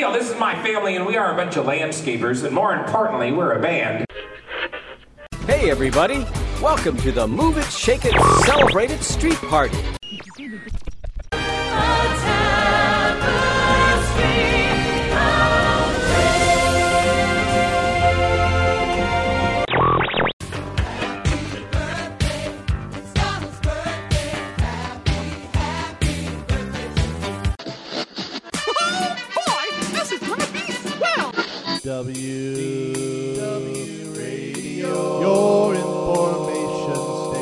deal. This is my family, and we are a bunch of landscapers, and more importantly, we're a band. Hey, everybody. Welcome to the Move It, Shake It, Celebrate It Street Party. WDW Radio, your information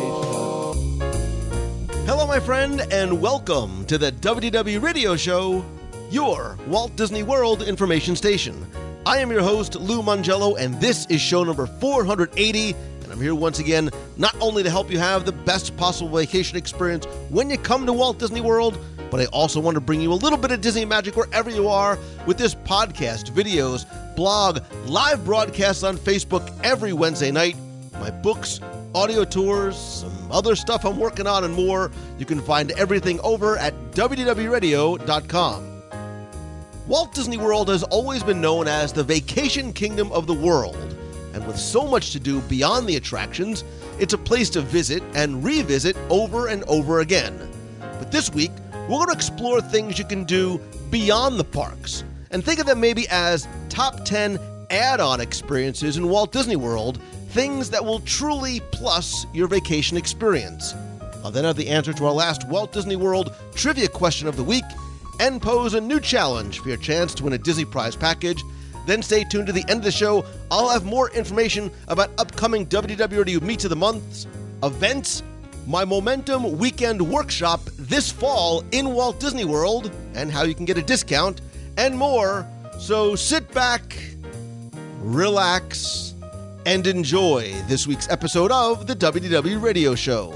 station. Hello, my friend, and welcome to the WDW Radio Show, your Walt Disney World information station. I am your host, Lou Mongello, and this is show number 480, and I'm here once again not only to help you have the best possible vacation experience when you come to Walt Disney World, but I also want to bring you a little bit of Disney magic wherever you are with this podcast, videos, blog, live broadcasts on Facebook every Wednesday night, my books, audio tours, some other stuff I'm working on, and more. You can find everything over at wdwradio.com. Walt Disney World has always been known as the vacation kingdom of the world, and with so much to do beyond the attractions, it's a place to visit and revisit over and over again. But this week, we're going to explore things you can do beyond the parks, and think of them maybe as top 10 add-on experiences in Walt Disney World, things that will truly plus your vacation experience. I'll then have the answer to our last Walt Disney World trivia question of the week, and pose a new challenge for your chance to win a Disney Prize package. Then stay tuned to the end of the show. I'll have more information about upcoming WDW Radio Meets of the Months, events, my Momentum Weekend Workshop this fall in Walt Disney World, and how you can get a discount, and more. So sit back, relax, and enjoy this week's episode of the WDW Radio Show.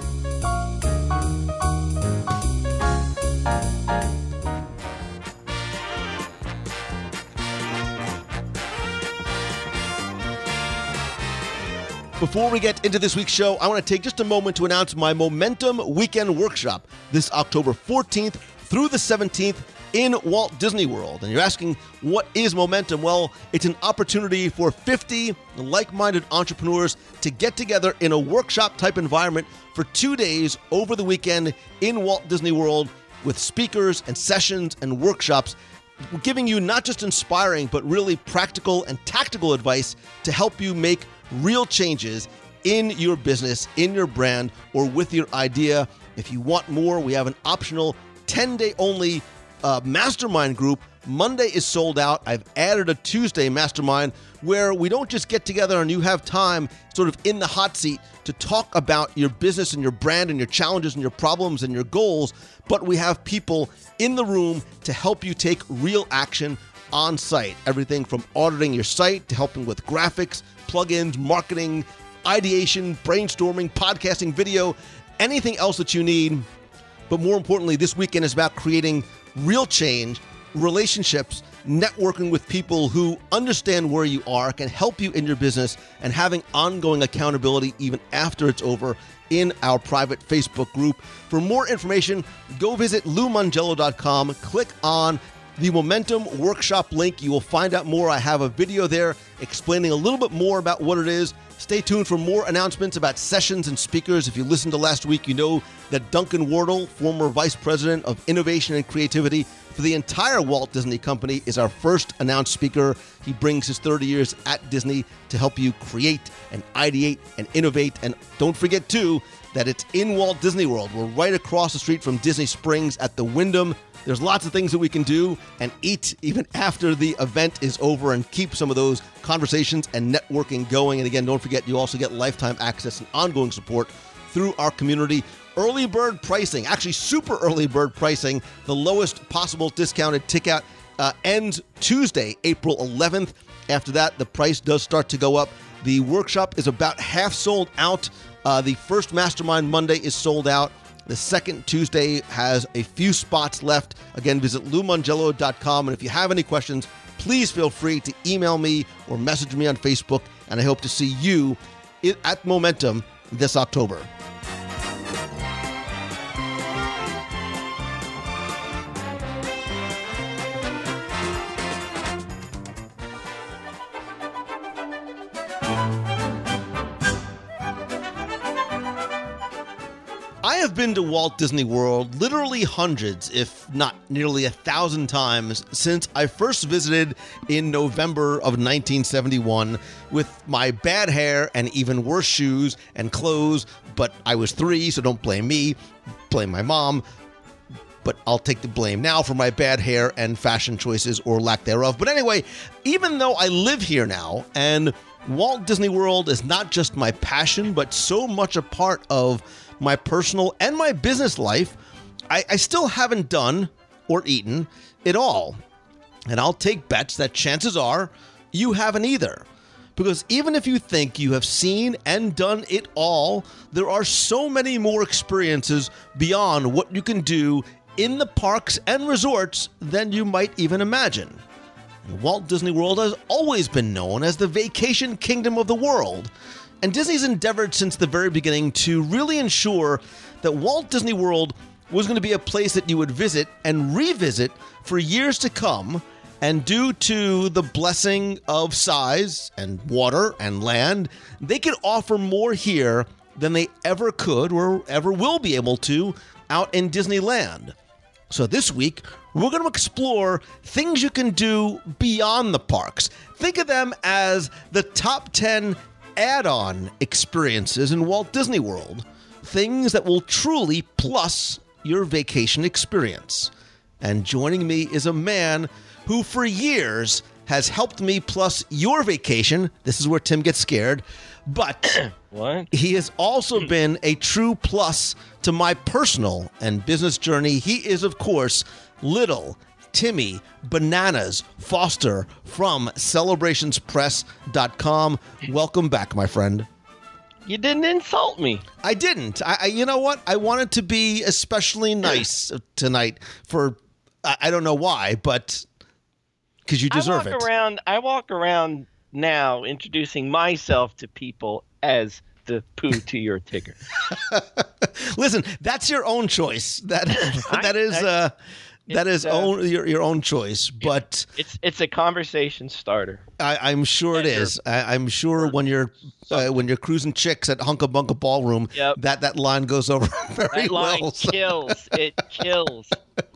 Before we get into this week's show, I want to take just a moment to announce my Momentum Weekend Workshop this October 14th through the 17th in Walt Disney World. And you're asking, what is Momentum? Well, it's an opportunity for 50 like-minded entrepreneurs to get together in a workshop-type environment for 2 days over the weekend in Walt Disney World with speakers and sessions and workshops, giving you not just inspiring, but really practical and tactical advice to help you make real changes in your business, in your brand, or with your idea. If you want more, we have an optional 10-day only mastermind group. Monday is sold out. I've added a Tuesday mastermind where we don't just get together and you have time sort of in the hot seat to talk about your business and your brand and your challenges and your problems and your goals, but we have people in the room to help you take real action on site. Everything from auditing your site to helping with graphics, plugins, marketing, ideation, brainstorming, podcasting, video, anything else that you need. But more importantly, this weekend is about creating real change, relationships, networking with people who understand where you are, can help you in your business, and having ongoing accountability even after it's over in our private Facebook group. For more information, go visit LouMongello.com, click on the Momentum Workshop link. You will find out more. I have a video there explaining a little bit more about what it is. Stay tuned for more announcements about sessions and speakers. If you listened to last week, you know that Duncan Wardle, former Vice President of Innovation and Creativity for the entire Walt Disney Company, is our first announced speaker. He brings his 30 years at Disney to help you create and ideate and innovate. And don't forget, too, that it's in Walt Disney World. We're right across the street from Disney Springs at the Wyndham. There's lots of things that we can do and eat even after the event is over and keep some of those conversations and networking going. And again, don't forget, you also get lifetime access and ongoing support through our community. Early bird pricing, actually super early bird pricing, the lowest possible discounted ticket ends Tuesday, April 11th. After that, the price does start to go up. The workshop is about half sold out. The first Mastermind Monday is sold out. The second Tuesday has a few spots left. Again, visit LouMongello.com. And if you have any questions, please feel free to email me or message me on Facebook. And I hope to see you at Momentum this October. I have been to Walt Disney World literally hundreds, if not nearly 1,000 times since I first visited in November of 1971 with my bad hair and even worse shoes and clothes, but I was 3, so don't blame me, blame my mom. But I'll take the blame now for my bad hair and fashion choices or lack thereof. But anyway, even though I live here now and Walt Disney World is not just my passion, but so much a part of my personal and my business life, I still haven't done or eaten it all. And I'll take bets that chances are you haven't either. Because even if you think you have seen and done it all, there are so many more experiences beyond what you can do in the parks and resorts than you might even imagine. And Walt Disney World has always been known as the vacation kingdom of the world. And Disney's endeavored since the very beginning to really ensure that Walt Disney World was going to be a place that you would visit and revisit for years to come. And due to the blessing of size and water and land, they could offer more here than they ever could or ever will be able to out in Disneyland. So this week, we're going to explore things you can do beyond the parks. Think of them as the top 10 add-on experiences in Walt Disney World. Things that will truly plus your vacation experience. And joining me is a man who for years has helped me plus your vacation. This is where Tim gets scared. But what? He has also been a true plus to my personal and business journey. He is, of course, Little Timmy Bananas Foster from CelebrationsPress.com. Welcome back, my friend. You didn't insult me. I didn't. You know what? I wanted to be especially nice tonight for, I don't know why, but because you deserve it. I walk around now introducing myself to people as the poo to your tigger. Listen, that's your own choice. That is your own choice. But it's a conversation starter. I'm sure it is. I'm sure when you're cruising chicks at Hunka Bunka Ballroom, yep, that line goes over very well. That line kills. It kills.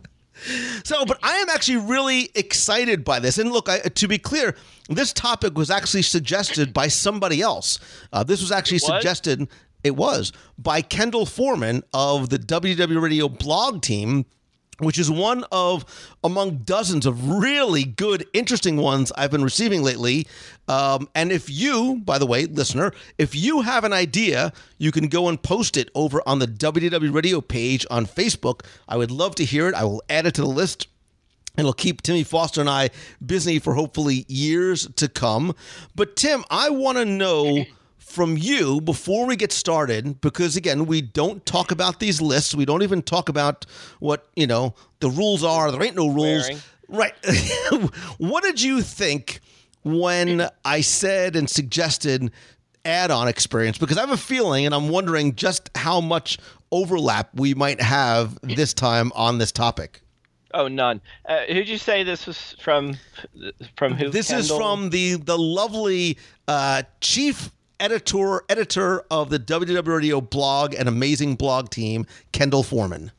So, but I am actually really excited by this. And look, to be clear, this topic was actually suggested by somebody else. This was actually suggested, it was, by Kendall Foreman of the WDW Radio blog team, which is one of among dozens of really good, interesting ones I've been receiving lately. And if you, by the way, listener, if you have an idea, you can go and post it over on the WDW Radio page on Facebook. I would love to hear it. I will add it to the list. And it'll keep Timmy Foster and I busy for hopefully years to come. But Tim, I want to know from you before we get started, because again, we don't talk about these lists. We don't even talk about what, the rules are. There ain't no rules. Right. What did you think when I said and suggested add-on experience? Because I have a feeling, and I'm wondering just how much overlap we might have this time on this topic. Oh, none. Who'd you say this was from? From who? This Kendall? Is from the lovely chief editor of the WDW Radio blog and amazing blog team, Kendall Foreman.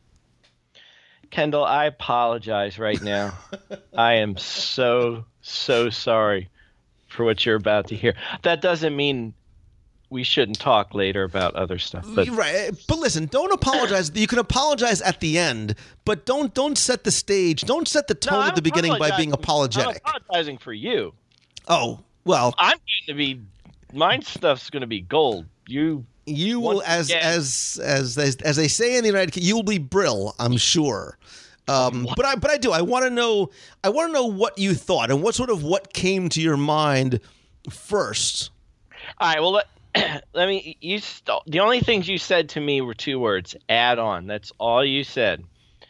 Kendall, I apologize right now. I am so sorry for what you're about to hear. That doesn't mean we shouldn't talk later about other stuff. But right. But listen, don't apologize. You can apologize at the end, but don't set the stage. Don't set the tone at the beginning by being apologetic. I'm apologizing for you. Oh, well. I'm going to be... My stuff's going to be gold. You will, as they say in the United Kingdom, you will be Brill, I'm sure. But I do. I want to know what you thought and what came to your mind first. All right. Well, let me. The only things you said to me were 2 words: add on. That's all you said.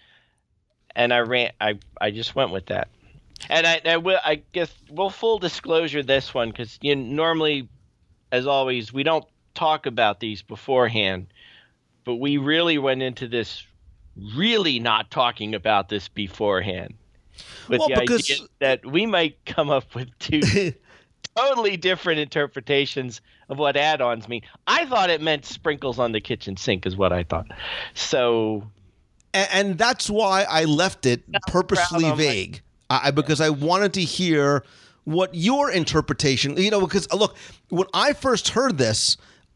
And I just went with that. And I guess we'll full disclosure this one, because normally, as always, we don't talk about these beforehand, but we really went into this really not talking about this beforehand, with the idea that we might come up with 2 totally different interpretations of what add-ons mean. I thought it meant sprinkles on the kitchen sink is what I thought. So, and that's why I left it purposely vague, because I wanted to hear what your interpretation. Because look, when I first heard this,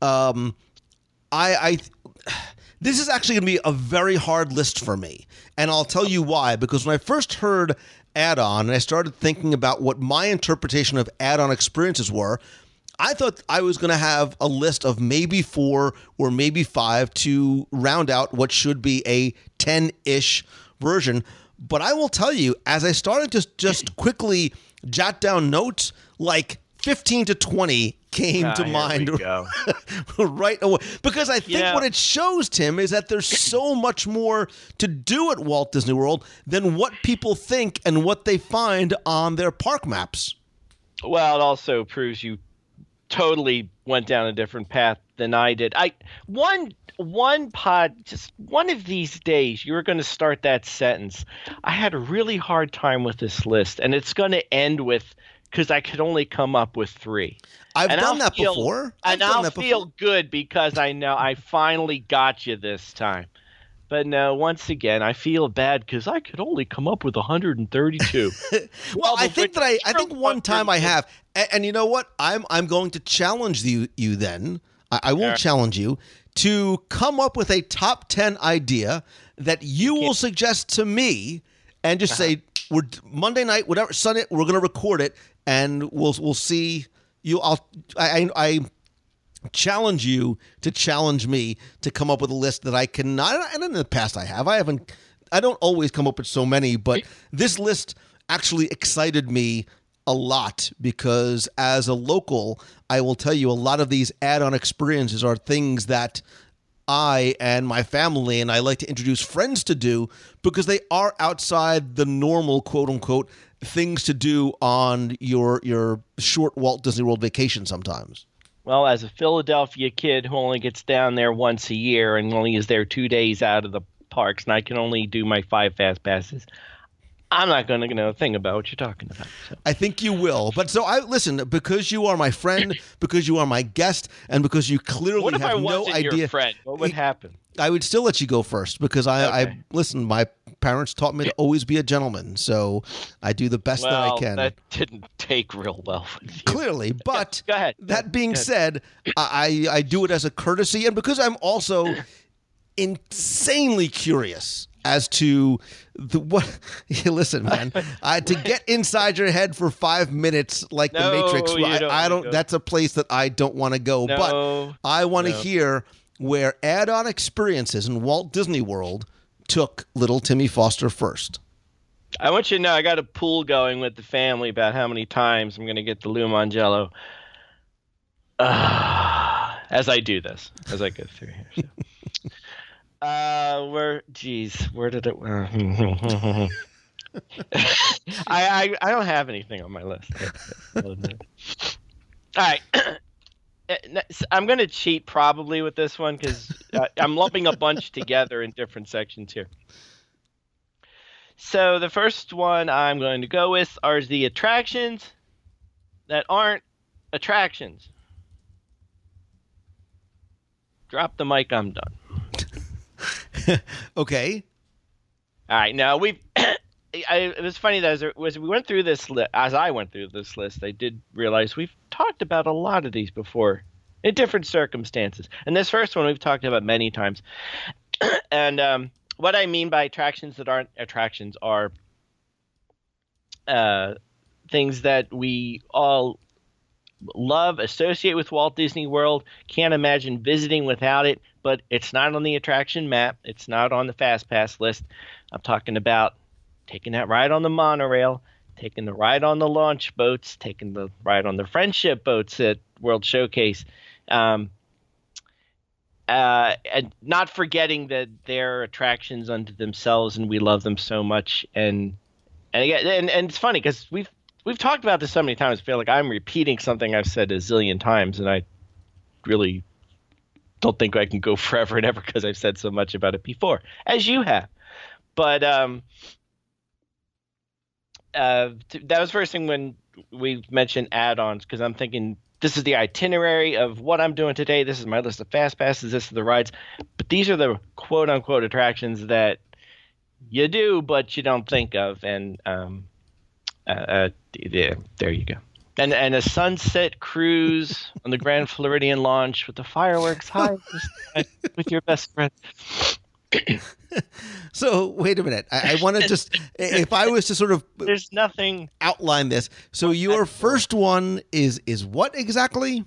this is actually going to be a very hard list for me, and I'll tell you why. Because when I first heard add-on and I started thinking about what my interpretation of add-on experiences were, I thought I was going to have a list of maybe 4 or maybe 5 to round out what should be a 10-ish version. But I will tell you, as I started to just quickly jot down notes, like 15 to 20 came to mind right away. Because I think what it shows, Tim, is that there's so much more to do at Walt Disney World than what people think and what they find on their park maps. Well, it also proves you totally went down a different path than I did. Just one of these days, you were going to start that sentence. I had a really hard time with this list, and it's going to end with, because I could only come up with 3. I've done that before. I'll feel good because I know I finally got you this time. But no, once again, I feel bad because I could only come up with 132. Well, I think one time I have, and you know what? I'm going to challenge you then. I will challenge you to come up with a top 10 idea that you will suggest to me, and just say we're Monday night, whatever Sunday, we're going to record it, and we'll see. I challenge you to challenge me to come up with a list that I cannot. And in the past, I don't always come up with so many, but this list actually excited me a lot because as a local, I will tell you a lot of these add-on experiences are things that I and my family and I like to introduce friends to do because they are outside the normal quote unquote things to do on your short Walt Disney World vacation sometimes. Well, as a Philadelphia kid who only gets down there once a year and only is there 2 days out of the parks, and I can only do my 5 fast passes, I'm not going to know a thing about what you're talking about. So. I think you will. But so listen, because you are my friend, because you are my guest, and because you clearly have no idea. What if I wasn't your friend? What would happen? I would still let you go first because I listen, my parents taught me to always be a gentleman. So I do the best that I can. That didn't take real well with you. Clearly. But go ahead. That being said, I do it as a courtesy and because I'm also insanely curious as to what. Listen, man, to get inside your head for 5 minutes like the Matrix. I don't. That's a place that I don't want to go. But I want to hear where add-on experiences in Walt Disney World took little Timmy Foster first. I want you to know I got a pool going with the family about how many times I'm going to get the Lou Mangello as I do this, as I go through here. So. Where did it? I don't have anything on my list. All right. I'm going to cheat probably with this one because I'm lumping a bunch together in different sections here. So the first one I'm going to go with are the attractions that aren't attractions. Drop the mic, I'm done. Okay. All right. Now it was funny that as we went through this as I went through this list, I did realize we've talked about a lot of these before in different circumstances. And this first one we've talked about many times. And what I mean by attractions that aren't attractions are things that we all love, associate with Walt Disney World, can't imagine visiting without it, but it's not on the attraction map. It's not on the Fast Pass list. I'm talking about taking that ride on the monorail, taking the ride on the launch boats, taking the ride on the friendship boats at World Showcase, and not forgetting that they're attractions unto themselves, and we love them so much. And it's funny because we've talked about this so many times. I feel like I'm repeating something I've said a zillion times, and I really don't think I can go forever and ever because I've said so much about it before, as you have. But that was the first thing when we've mentioned add-ons because I'm thinking this is the itinerary of what I'm doing today. This is my list of fast passes. This is the rides. But these are the quote-unquote attractions that you do, but you don't think of. And there you go. And a sunset cruise on the Grand Floridian launch with the fireworks high with your best friend. So wait a minute. I want to just, if I was to sort of, there's nothing outline this. So your first one is what exactly?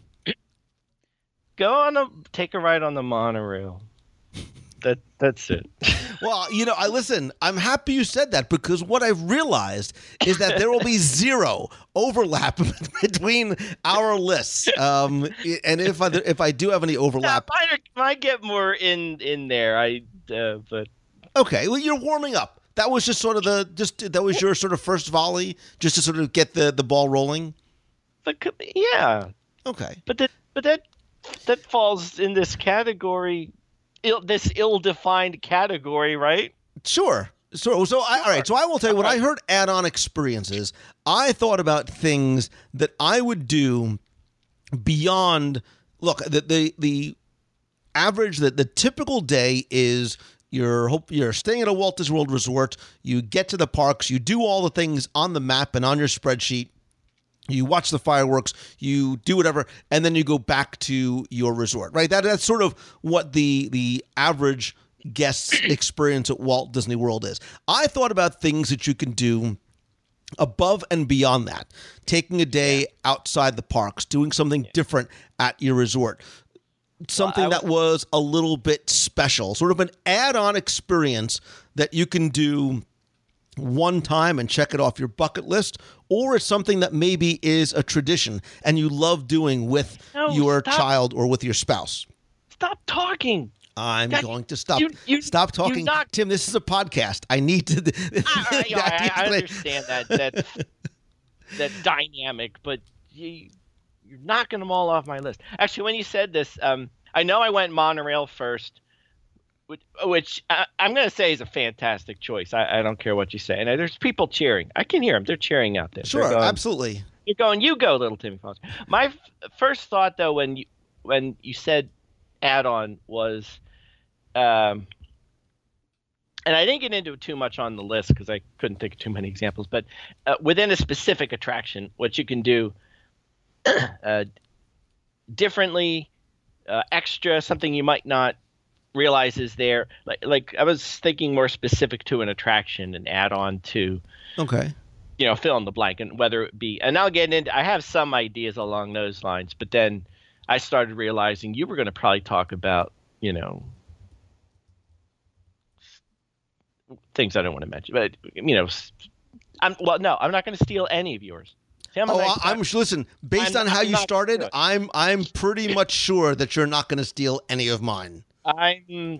Take a ride on the monorail. That's it. Well, listen, I'm happy you said that because what I've realized is that there will be zero overlap between our lists. And if I do have any overlap, might get more in there. But okay. Well, you're warming up. That was just sort of that was your sort of first volley, just to sort of get the ball rolling. Yeah. Okay. But that falls in this category. This ill-defined category, right? Sure. So all right. So I will tell you, when I heard add-on experiences, I thought about things that I would do beyond. Look, the average, the typical day is you're staying at a Walt Disney World resort. You get to the parks. You do all the things on the map and on your spreadsheet. You watch the fireworks, you do whatever, and then you go back to your resort, right? That's sort of what the average guest's experience at Walt Disney World is. I thought about things that you can do above and beyond that. Taking a day outside the parks, doing something different at your resort. Something that was a little bit special, sort of an add-on experience that you can do one time and check it off your bucket list, or it's something that maybe is a tradition and you love doing with your child or with your spouse. Stop talking. I'm going to stop. Stop talking. Tim, this is a podcast. I need to. I understand that dynamic, but you're knocking them all off my list. Actually, when you said this, I know I went monorail first, which I'm going to say is a fantastic choice. I don't care what you say. And there's people cheering. I can hear them. They're cheering out there. Sure, absolutely. You're going, you go, little Timmy Foster. My first thought, though, when you said add-on was, and I didn't get into it too much on the list because I couldn't think of too many examples, but within a specific attraction, what you can do differently, extra, something you might not realize is there. Like I was thinking more specific to an attraction, an add-on to, fill in the blank, and whether it be, and I'll get into, I have some ideas along those lines, but then I started realizing you were going to probably talk about, things I don't want to mention, but I'm not going to steal any of yours. Listen, based on how you started, I'm pretty much sure that you're not going to steal any of mine. I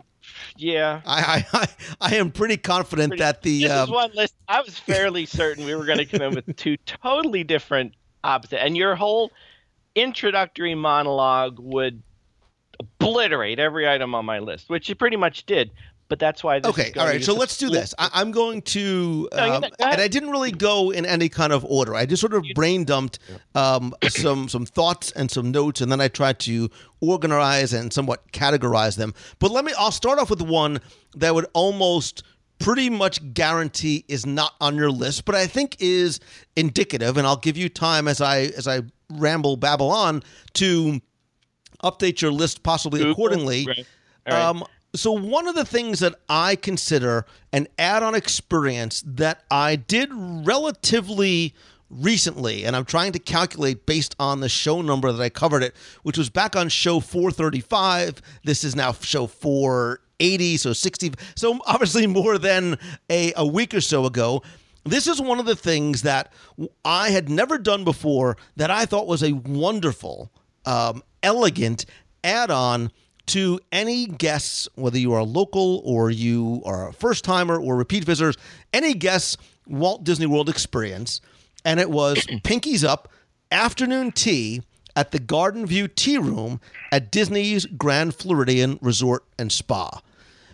am pretty confident that this is one list. I was fairly certain we were going to come in with two totally different opposite, and your whole introductory monologue would obliterate every item on my list, which you pretty much did. But that's why this is all right. So let's do this. I'm going to, and I didn't really go in any kind of order. I just sort of brain dumped some thoughts and some notes, and then I tried to organize and somewhat categorize them. But I'll start off with one that would almost pretty much guarantee is not on your list, but I think is indicative, and I'll give you time as I babble on to update your list possibly accordingly. Right. All right. So one of the things that I consider an add-on experience that I did relatively recently, and I'm trying to calculate based on the show number that I covered it, which was back on show 435. This is now show 480, so 60. So obviously more than a week or so ago. This is one of the things that I had never done before that I thought was a wonderful, elegant add-on to any guests, whether you are local or you are a first-timer or repeat visitors, any guests' Walt Disney World experience, and it was Pinkies Up afternoon tea at the Garden View Tea Room at Disney's Grand Floridian Resort and Spa.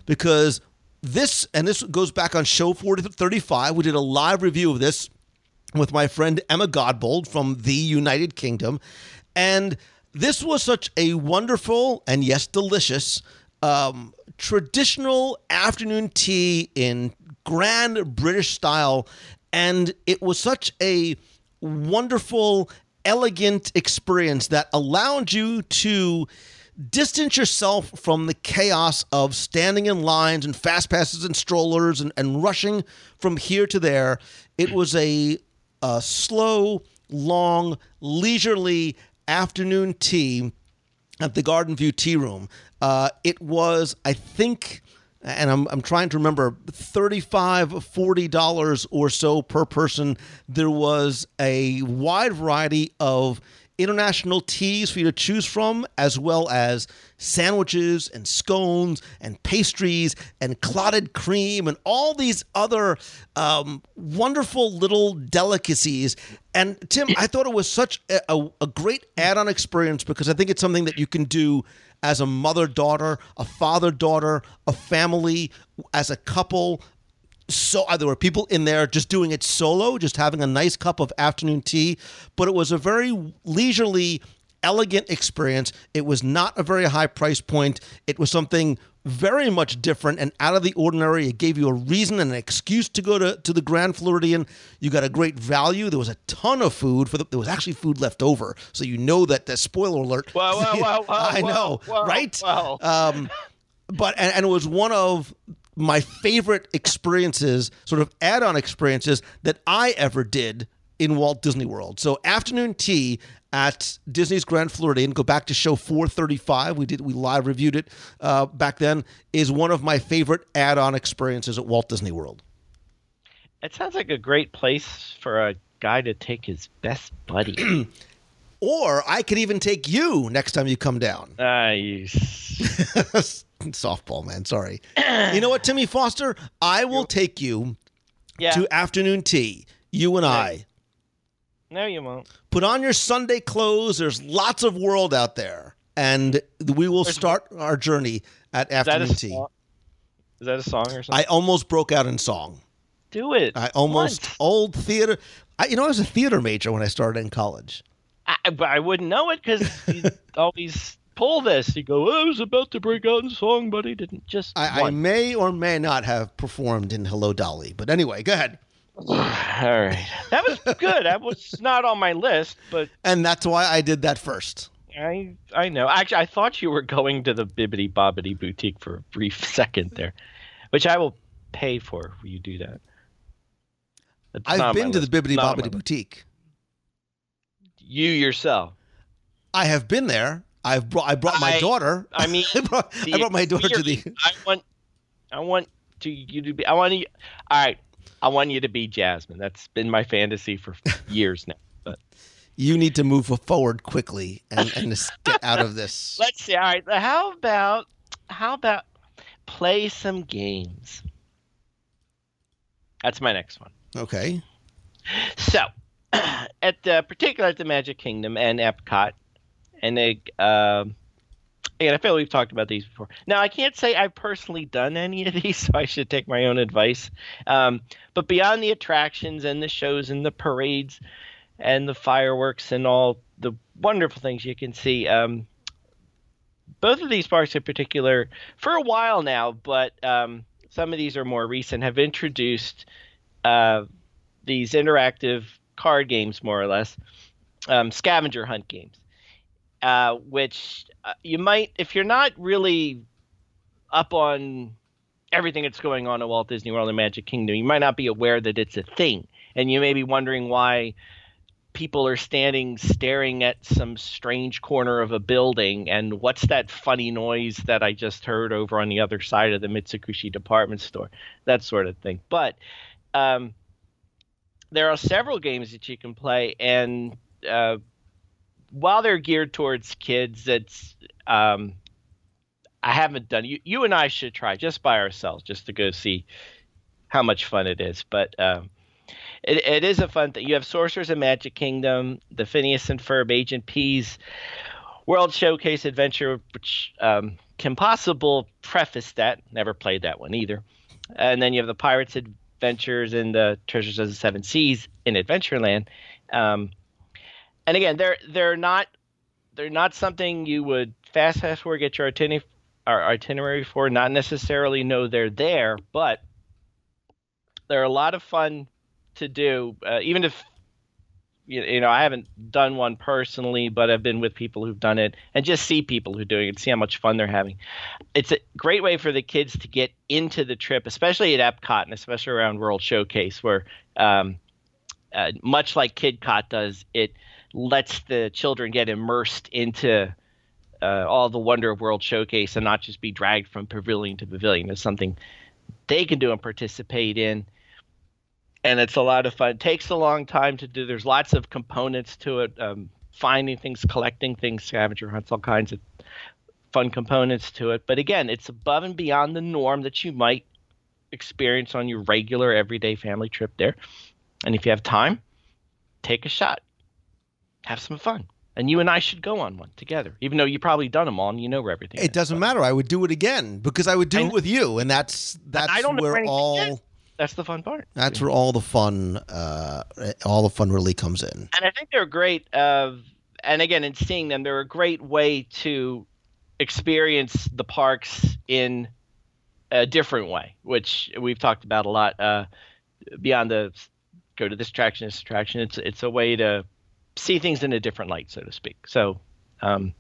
Because this goes back on show 435, we did a live review of this with my friend Emma Godbold from the United Kingdom. And this was such a wonderful and, yes, delicious traditional afternoon tea in grand British style. And it was such a wonderful, elegant experience that allowed you to distance yourself from the chaos of standing in lines and fast passes and strollers and rushing from here to there. It was a slow, long, leisurely afternoon tea at the Garden View Tea Room. It was, I think, and I'm trying to remember, $35, $40 or so per person. There was a wide variety of international teas for you to choose from, as well as sandwiches and scones and pastries and clotted cream and all these other wonderful little delicacies. And Tim, I thought it was such a great add-on experience, because I think it's something that you can do as a mother-daughter, a father-daughter, a family, as a couple. So there were people in there just doing it solo, just having a nice cup of afternoon tea. But it was a very leisurely, elegant experience. It was not a very high price point. It was something very much different and out of the ordinary. It gave you a reason and an excuse to go to the Grand Floridian. You got a great value. There was a ton of food. There was actually food left over. So you know that, spoiler alert. Wow, I know, right? Wow. But it was one of my favorite experiences, sort of add-on experiences that I ever did in Walt Disney World. So afternoon tea at Disney's Grand Floridian, go back to show 435. We live reviewed it back then, is one of my favorite add-on experiences at Walt Disney World. It sounds like a great place for a guy to take his best buddy. Or I could even take you next time you come down. You softball, man. Sorry. You know what, Timmy Foster? I will take you to afternoon tea. You and I. No, you won't. Put on your Sunday clothes. There's lots of world out there. And we will start our journey at afternoon tea. Is that a song or something? I almost broke out in song. Do it. I almost, old theater. I was a theater major when I started in college. But I wouldn't know it because you always pull this. You go, I was about to break out in song, but he didn't. I may or may not have performed in Hello, Dolly. But anyway, go ahead. All right. That was good. That was not on my list, but... And that's why I did that first. I know. Actually, I thought you were going to the Bibbidi Bobbidi Boutique for a brief second there, which I will pay for if you do that. I've been to the Bibbidi Bobbidi Boutique. You yourself? I have been there. I brought my daughter. I mean, I brought my daughter to the... I want you to be... All right. I want you to be Jasmine. That's been my fantasy for years now. But you need to move forward quickly and get out of this. Let's see. All right. How about play some games? That's my next one. Okay. So, particularly at the Magic Kingdom and Epcot, and I feel we've talked about these before. Now, I can't say I've personally done any of these, so I should take my own advice. But beyond the attractions and the shows and the parades and the fireworks and all the wonderful things you can see, both of these parks in particular, for a while now, but some of these are more recent, have introduced these interactive card games, more or less, scavenger hunt games. Which you might, if you're not really up on everything that's going on at Walt Disney World and Magic Kingdom, you might not be aware that it's a thing. And you may be wondering why people are staring at some strange corner of a building, and what's that funny noise that I just heard over on the other side of the Mitsukushi department store, that sort of thing. But there are several games that you can play, and while they're geared towards kids, it's I haven't done. You and I should try just by ourselves, just to go see how much fun it is. But it is a fun thing. You have Sorcerers of Magic Kingdom, the Phineas and Ferb Agent P's World Showcase Adventure, which Kim Possible prefaced that. Never played that one either. And then you have the Pirates Adventures in the Treasures of the Seven Seas in Adventureland. And again, they're not something you would fast forward, get your itinerary for, not necessarily know they're there, but they're a lot of fun to do. Even if I haven't done one personally, but I've been with people who've done it and just see people who are doing it, see how much fun they're having. It's a great way for the kids to get into the trip, especially at Epcot and especially around World Showcase, where much like KidCot does, it lets the children get immersed into all the wonder of World Showcase and not just be dragged from pavilion to pavilion. It's something they can do and participate in. And it's a lot of fun. It takes a long time to do. There's lots of components to it. Finding things, collecting things, scavenger hunts, all kinds of fun components to it. But again, it's above and beyond the norm that you might experience on your regular everyday family trip there. And if you have time, take a shot. Have some fun. And you and I should go on one together, even though you've probably done them all and you know where everything is. It doesn't matter. I would do it again because I would do it with you. And that's where all... That's the fun part. That's where all the fun really comes in. And I think they're great. And again, in seeing them, they're a great way to experience the parks in a different way, which we've talked about a lot. Beyond the go to this attraction, it's a way to see things in a different light, so to speak. So, so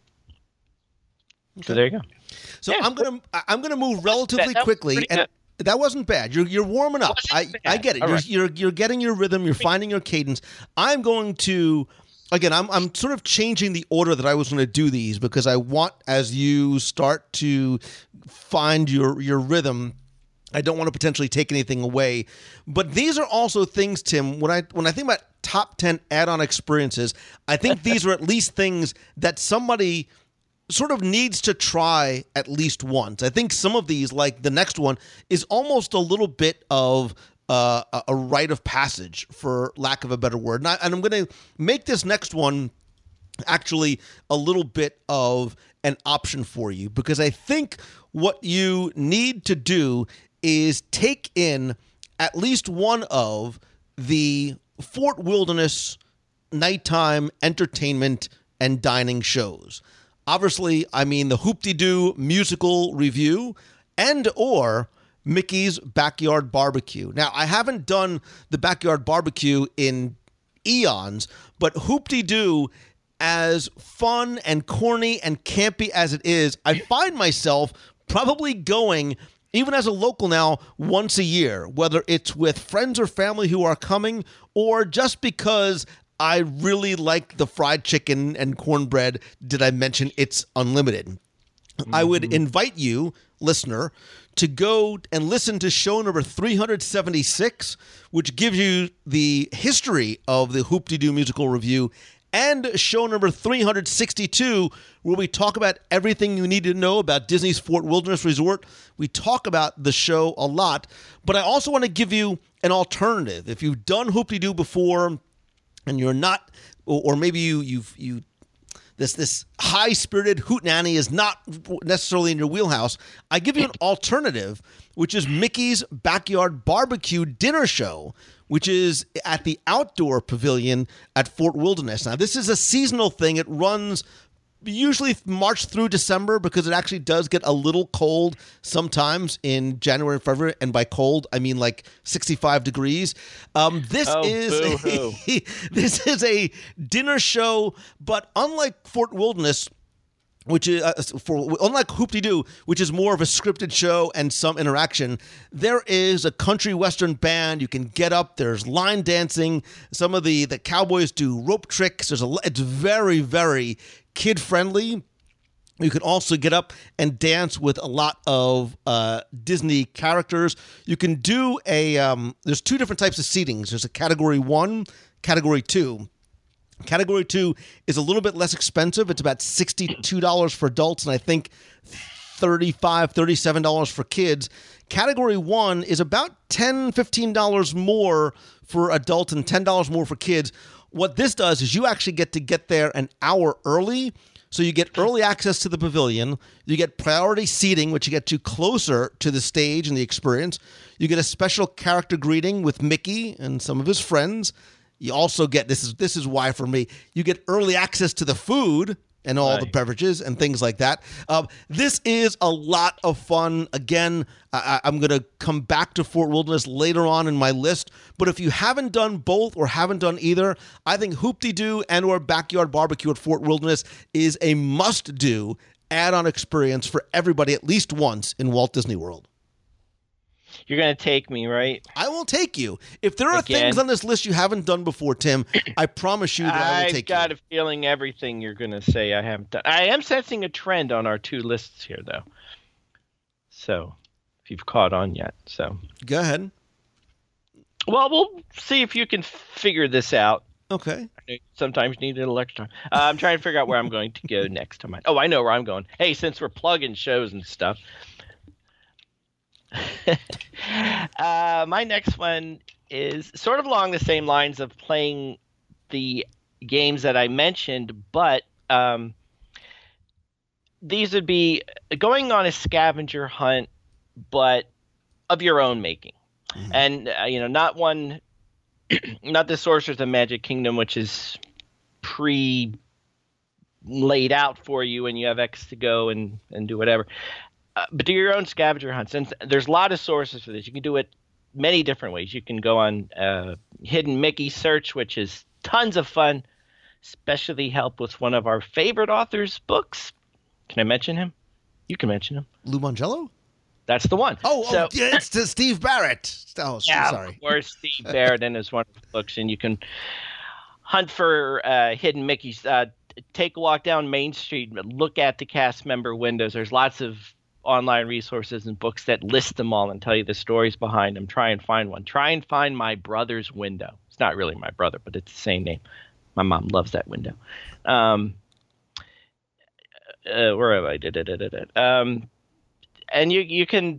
there you go. So yeah, I'm gonna move relatively quickly, and that wasn't bad. You're warming up. I get it. Right. You're getting your rhythm. You're finding your cadence. I'm going to. Again, I'm sort of changing the order that I was going to do these because I want, as you start to find your rhythm, I don't want to potentially take anything away. But these are also things, Tim, when I think about top 10 add-on experiences, I think these are at least things that somebody sort of needs to try at least once. I think some of these, like the next one, is almost a little bit of a rite of passage, for lack of a better word. And I'm going to make this next one actually a little bit of an option for you, because I think what you need to do is take in at least one of the Fort Wilderness nighttime entertainment and dining shows. Obviously, I mean the Hoop-Dee-Doo musical review and or Mickey's Backyard Barbecue. Now, I haven't done the Backyard Barbecue in eons, but Hoop-Dee-Doo, as fun and corny and campy as it is, I find myself probably going, even as a local now, once a year, whether it's with friends or family who are coming, or just because I really like the fried chicken and cornbread. Did I mention it's unlimited? Mm-hmm. I would invite you, listener, to go and listen to show number 376, which gives you the history of the Hoop-Dee-Doo musical review, and show number 362, where we talk about everything you need to know about Disney's Fort Wilderness Resort. We talk about the show a lot, but I also want to give you an alternative. If you've done Hoop-Dee-Doo before and you're not, or maybe you've this high-spirited hootenanny is not necessarily in your wheelhouse, I give you an alternative, which is Mickey's Backyard Barbecue Dinner Show, which is at the Outdoor Pavilion at Fort Wilderness. Now, this is a seasonal thing. It runs usually March through December, because it actually does get a little cold sometimes in January and February. And by cold, I mean like 65 degrees. This is a dinner show, but unlike Fort Wilderness, which is unlike Hoop-Dee-Doo, which is more of a scripted show and some interaction, there is a country western band. You can get up. There's line dancing. Some of the cowboys do rope tricks. It's very, very kid-friendly. You can also get up and dance with a lot of Disney characters. You can do there's two different types of seatings. There's a Category 1, Category 2. Category 2 is a little bit less expensive. It's about $62 for adults, and I think $35, $37 for kids. Category 1 is about $10, $15 more for adults and $10 more for kids. What this does is you actually get there an hour early, So you get early access to the pavilion. You get priority seating, which you get to closer to the stage and the experience. You get a special character greeting with Mickey and some of his friends. You also get, this is why for me, you get early access to the food and all the beverages and things like that. This is a lot of fun. Again, I'm going to come back to Fort Wilderness later on in my list. But if you haven't done both or haven't done either, I think Hoop-Dee-Doo and or Backyard Barbecue at Fort Wilderness is a must-do add-on experience for everybody at least once in Walt Disney World. You're going to take me, right? I will take you. If there are things on this list you haven't done before, Tim, I promise you that I will take you. I've got a feeling everything you're going to say I haven't done. I am sensing a trend on our two lists here, though. So, if you've caught on yet. So go ahead. Well, we'll see if you can figure this out. Okay. Sometimes need a little extra time. I'm trying to figure out where I'm going to go next time. Oh, I know where I'm going. Hey, since we're plugging shows and stuff. My next one is sort of along the same lines of playing the games that I mentioned, but these would be going on a scavenger hunt, but of your own making. Mm-hmm. And not the Sorcerers of Magic Kingdom, which is laid out for you and you have X to go and do whatever. But do your own scavenger hunts. And there's a lot of sources for this. You can do it many different ways. You can go on Hidden Mickey search, which is tons of fun, especially help with one of our favorite authors' books. Can I mention him? You can mention him. Lou Mongello? That's the one. Oh, it's to Steve Barrett. Oh, yeah, sorry. Of course, Steve Barrett in his wonderful books. And you can hunt for Hidden Mickeys. Take a walk down Main Street, look at the cast member windows. There's lots of online resources and books that list them all and tell you the stories behind them. Try and find one. Try and find My Brother's Window. It's not really my brother, but it's the same name. My mom loves that window. Where have I? And you can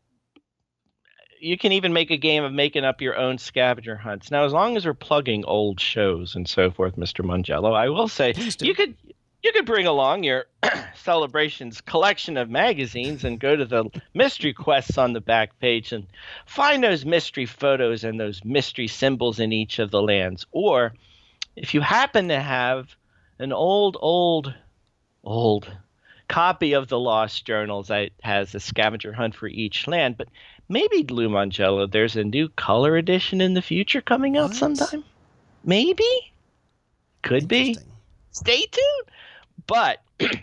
even make a game of making up your own scavenger hunts. Now, as long as we're plugging old shows and so forth, Mr. Mongello, I will say you could bring along your Celebrations collection of magazines and go to the mystery quests on the back page and find those mystery photos and those mystery symbols in each of the lands. Or if you happen to have an old copy of the Lost Journals that has a scavenger hunt for each land, but maybe, Lou Mongello, there's a new color edition in the future coming out sometime. Maybe? Could be. Stay tuned. But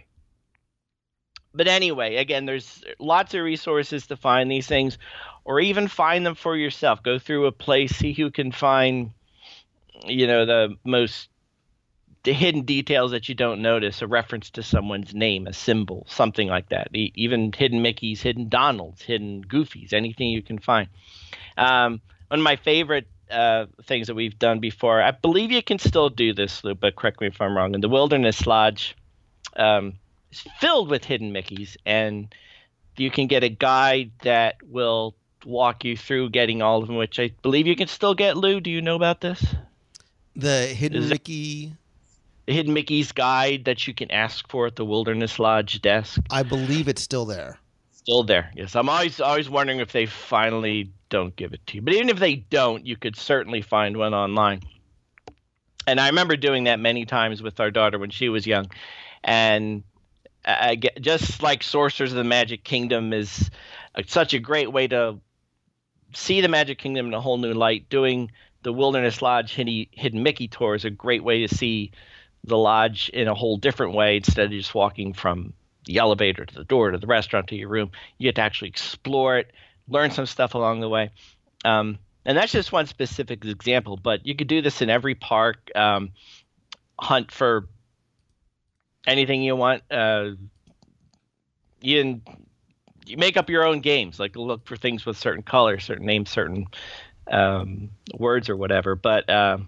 anyway, again, there's lots of resources to find these things, or even find them for yourself. Go through a place, see who can find, the hidden details that you don't notice, a reference to someone's name, a symbol, something like that. Even hidden Mickeys, hidden Donalds, hidden Goofies, anything you can find. One of my favorite things that we've done before, I believe you can still do this, Lou, but correct me if I'm wrong, in the Wilderness Lodge, is filled with hidden Mickeys, and you can get a guide that will walk you through getting all of them, which I believe you can still get, Lou. Do you know about this? The Hidden Mickey... The Hidden Mickey's guide that you can ask for at the Wilderness Lodge desk. I believe it's still there. Still there, yes. I'm always wondering if they finally don't give it to you. But even if they don't, you could certainly find one online. And I remember doing that many times with our daughter when she was young. And just like Sorcerers of the Magic Kingdom is such a great way to see the Magic Kingdom in a whole new light, doing the Wilderness Lodge Hidden Mickey tour is a great way to see the lodge in a whole different way. Instead of just walking from the elevator to the door to the restaurant to your room, you get to actually explore it, learn some stuff along the way. And that's just one specific example, but you could do this in every park. Hunt for anything you want. You make up your own games, like look for things with certain colors, certain names, certain words or whatever. But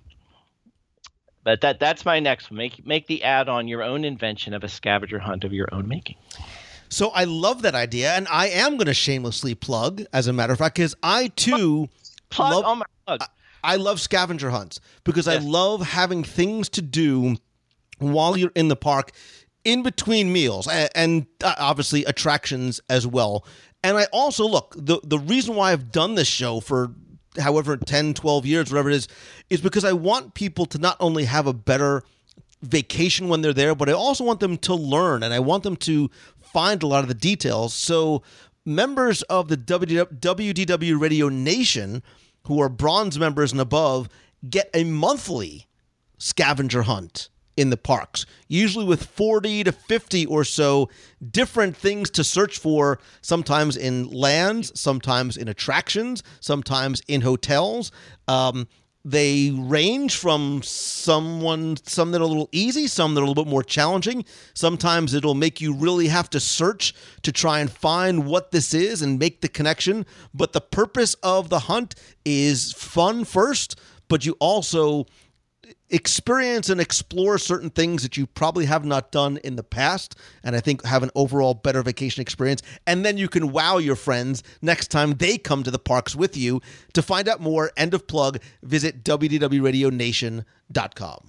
that's my next one. Make the add-on your own invention of a scavenger hunt of your own making. So I love that idea, and I am going to shamelessly plug, as a matter of fact, because I too plug. I love scavenger hunts because I love having things to do while you're in the park. in between meals and obviously attractions as well. And I also, look, the reason why I've done this show for however 10, 12 years, whatever it is because I want people to not only have a better vacation when they're there, but I also want them to learn, and I want them to find a lot of the details. So members of the WDW Radio Nation, who are bronze members and above, get a monthly scavenger hunt in the parks, usually with 40 to 50 or so different things to search for, sometimes in lands, sometimes in attractions, sometimes in hotels. They range from some that are a little easy, some that are a little bit more challenging. Sometimes it'll make you really have to search to try and find what this is and make the connection. But the purpose of the hunt is fun first, but you also experience and explore certain things that you probably have not done in the past, and I think have an overall better vacation experience. And then you can wow your friends next time they come to the parks with you. To find out more, end of plug, visit wdwradionation.com.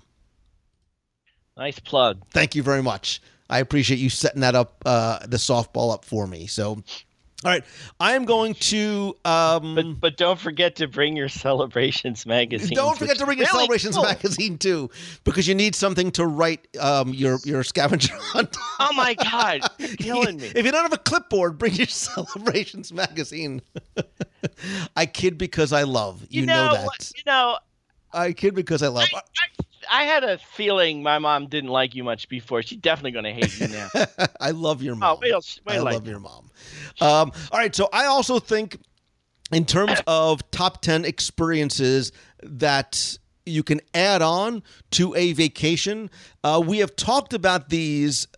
Nice plug. Thank you very much. I appreciate you setting that up, the softball up for me. So, all right, I am going to... But don't forget to bring your Celebrations magazine. Don't forget to bring your Celebrations magazine, too, because you need something to write your scavenger hunt. Oh, my God. You're killing me. If you don't have a clipboard, bring your Celebrations magazine. I kid because I love. You know that. I kid because I love. I had a feeling my mom didn't like you much before. She's definitely going to hate you now. I love your mom. Oh, I love your mom. All right, so I also think in terms of top 10 experiences that you can add on to a vacation, we have talked about these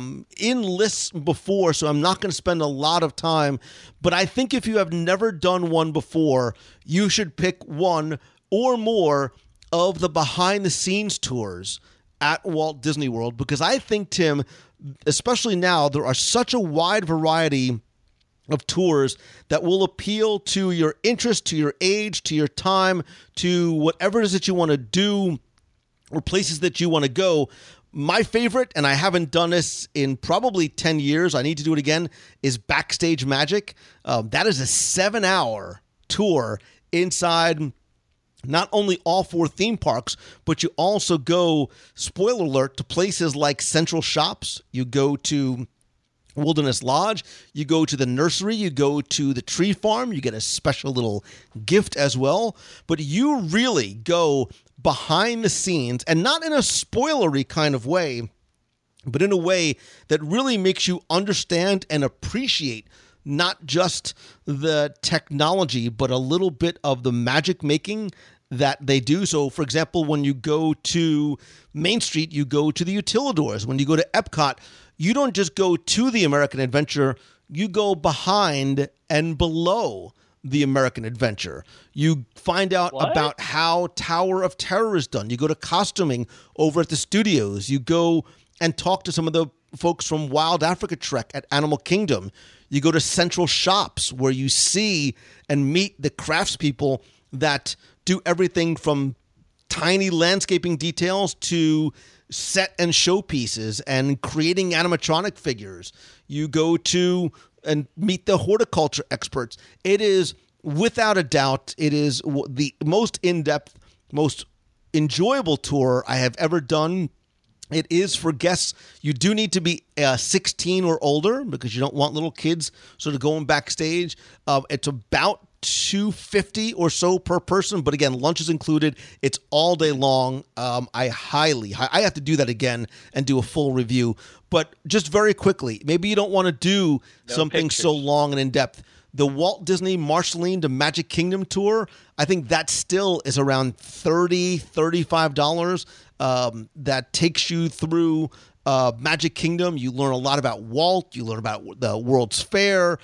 in lists before, so I'm not going to spend a lot of time. But I think if you have never done one before, you should pick one or more of the behind-the-scenes tours at Walt Disney World, because I think, Tim, especially now, there are such a wide variety of tours that will appeal to your interest, to your age, to your time, to whatever it is that you want to do or places that you want to go. My favorite, and I haven't done this in probably 10 years, I need to do it again, is Backstage Magic. That is a 7-hour tour inside not only all 4 theme parks, but you also go, spoiler alert, to places like Central Shops. You go to Wilderness Lodge, you go to the nursery, you go to the tree farm, you get a special little gift as well. But you really go behind the scenes, and not in a spoilery kind of way, but in a way that really makes you understand and appreciate not just the technology, but a little bit of the magic making that they do. So, for example, when you go to Main Street, you go to the Utilidors. When you go to Epcot, you don't just go to the American Adventure, you go behind and below the American Adventure. You find out about how Tower of Terror is done. You go to costuming over at the studios. You go and talk to some of the folks from Wild Africa Trek at Animal Kingdom. You go to Central Shops, where you see and meet the craftspeople that do everything from tiny landscaping details to set and showpieces and creating animatronic figures. You go to and meet the horticulture experts. It is, without a doubt, it is the most in-depth, most enjoyable tour I have ever done. It is for guests. You do need to be 16 or older, because you don't want little kids sort of going backstage. It's about $250 or so per person, but again, lunch is included. It's all day long. I have to do that again and do a full review. But just very quickly, maybe you don't want to do something so long and in depth. The Walt Disney Marceline to Magic Kingdom tour, I think that still is around $30, $35. That takes you through Magic Kingdom. You learn a lot about Walt. You learn about the World's Fair.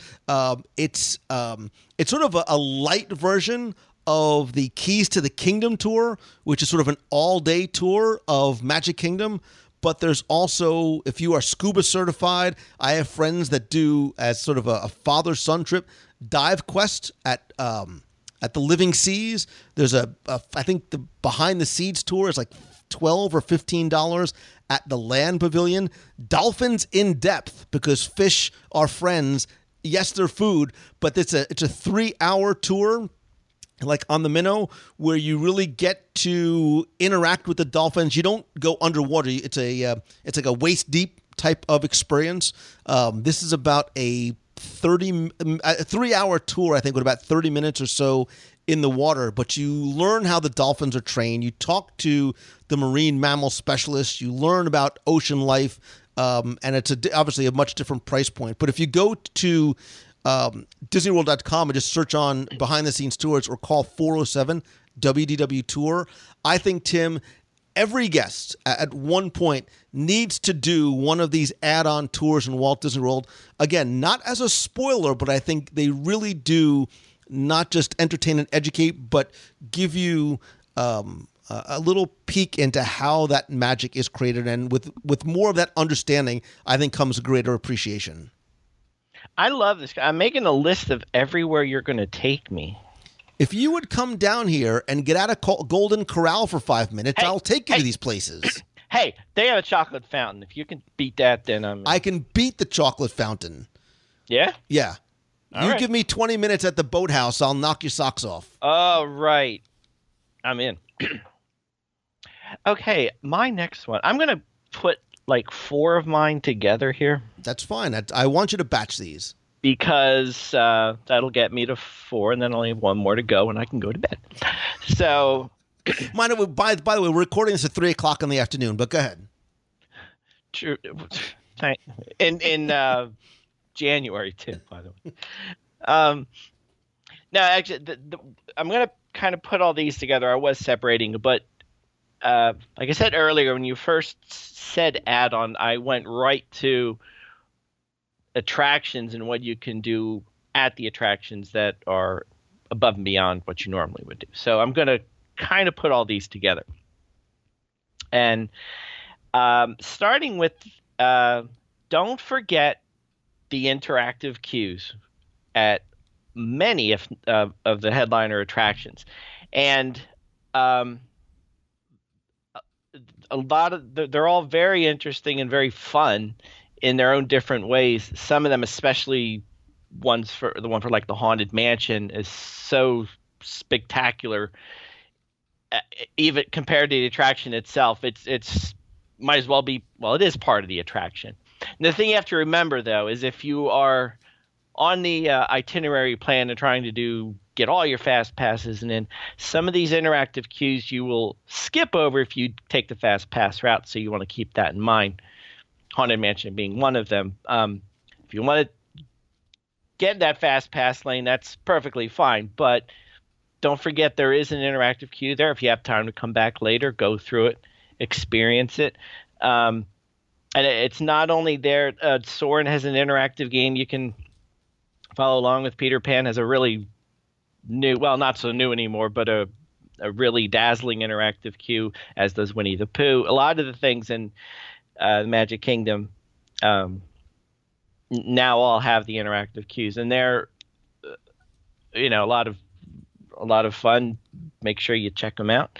It's sort of a light version of the Keys to the Kingdom tour, which is sort of an all-day tour of Magic Kingdom. But there's also, if you are scuba certified, I have friends that do, as sort of a father-son trip, Dive Quest at at the Living Seas. There's I think the Behind the Seas tour is like $12 or $15 at the Land Pavilion. Dolphins in Depth, because fish are friends. Yes, they're food, but it's a 3-hour tour, like on the Minnow, where you really get to interact with the dolphins. You don't go underwater. It's like a waist deep type of experience. This is about a 3-hour tour, I think, with about 30 minutes or so in the water, but you learn how the dolphins are trained. You talk to the marine mammal specialists. You learn about ocean life, and it's obviously a much different price point. But if you go to DisneyWorld.com and just search on behind the scenes tours or call 407 WDW Tour, I think, Tim, every guest at one point needs to do one of these add-on tours in Walt Disney World. Again, not as a spoiler, but I think they really do not just entertain and educate, but give you a little peek into how that magic is created. And with more of that understanding, I think comes a greater appreciation. I love this. I'm making a list of everywhere you're going to take me. If you would come down here and get out of Golden Corral for 5 minutes, I'll take you to these places. Hey, they have a chocolate fountain. If you can beat that, then I can beat the chocolate fountain. Yeah? Yeah. You give me 20 minutes at the boathouse, I'll knock your socks off. Oh, right. I'm in. Okay, my next one. I'm going to put like 4 of mine together here. That's fine. I want you to batch these. Because that'll get me to 4, and then I'll have 1 more to go, and I can go to bed. So, by the way, we're recording this at 3 o'clock in the afternoon, but go ahead. True. In January, too, by the way. No, actually, I'm going to kind of put all these together. I was separating, but like I said earlier, when you first said add-on, I went right to attractions and what you can do at the attractions that are above and beyond what you normally would do. So I'm going to kind of put all these together. And starting with, don't forget the interactive cues at many of the headliner attractions. And a lot of they're all very interesting and very fun in their own different ways. Some of them, especially the one for like the Haunted Mansion, is so spectacular. Even compared to the attraction itself, it's might as well be, well, it is part of the attraction. And the thing you have to remember, though, is if you are on the itinerary plan and trying to get all your fast passes, and then some of these interactive cues you will skip over if you take the fast pass route. So you want to keep that in mind. Haunted Mansion being one of them. If you want to get that fast pass lane, that's perfectly fine. But don't forget there is an interactive cue there. If you have time to come back later, go through it, experience it. And it's not only there. Soarin' has an interactive game you can follow along with. Peter Pan has a really new, well, not so new anymore, but a really dazzling interactive cue, as does Winnie the Pooh. A lot of the things in the Magic Kingdom now all have the interactive cues, and they're a lot of fun. Make sure you check them out.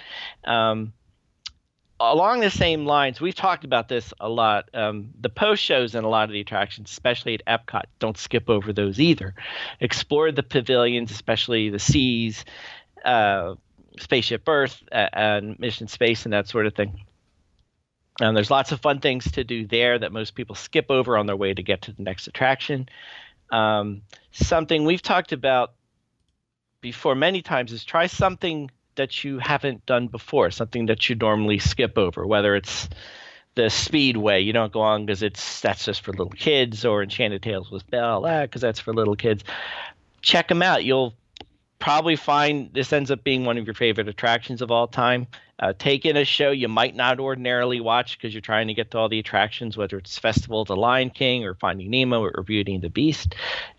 Along the same lines, we've talked about this a lot. The post shows in a lot of the attractions, especially at Epcot, don't skip over those either. Explore the pavilions, especially the Seas, Spaceship Earth, and Mission Space, and that sort of thing. And there's lots of fun things to do there that most people skip over on their way to get to the next attraction. Something we've talked about before many times is try something that you haven't done before, something that you normally skip over, whether it's the Speedway. You don't go on because that's just for little kids, or Enchanted Tales with Belle because that's for little kids. Check them out. You'll probably find this ends up being one of your favorite attractions of all time. Take in a show you might not ordinarily watch because you're trying to get to all the attractions, whether it's Festival of the Lion King or Finding Nemo or Beauty and the Beast.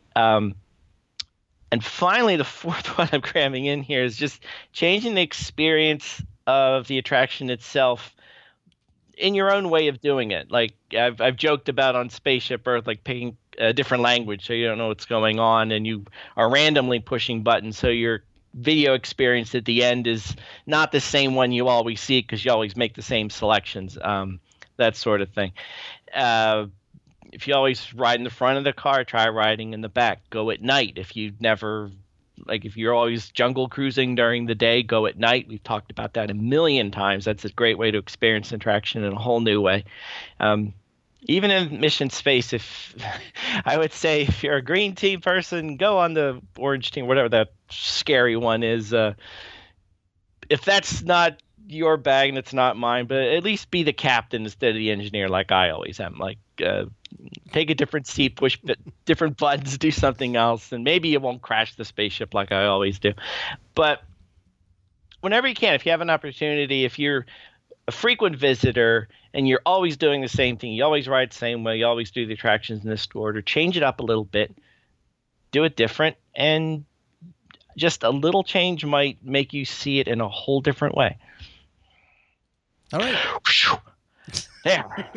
And finally, the fourth one I'm cramming in here is just changing the experience of the attraction itself in your own way of doing it. Like I've joked about on Spaceship Earth, like picking a different language so you don't know what's going on, and you are randomly pushing buttons so you're video experience at the end is not the same one you always see because you always make the same selections, that sort of thing. If you always ride in the front of the car, try riding in the back. Go at night. If you're always jungle cruising during the day, go at night. We've talked about that a million times. That's a great way to experience attraction in a whole new way. Even in Mission Space, I would say if you're a green team person, go on the orange team, whatever that scary one is. If that's not your bag and it's not mine, but at least be the captain instead of the engineer like I always am. Like, take a different seat, push different buttons, do something else, and maybe it won't crash the spaceship like I always do. But whenever you can, if you have an opportunity, if you're a frequent visitor and you're always doing the same thing, you always ride the same way, you always do the attractions in this order, change it up a little bit, do it different, and just a little change might make you see it in a whole different way. All right. There.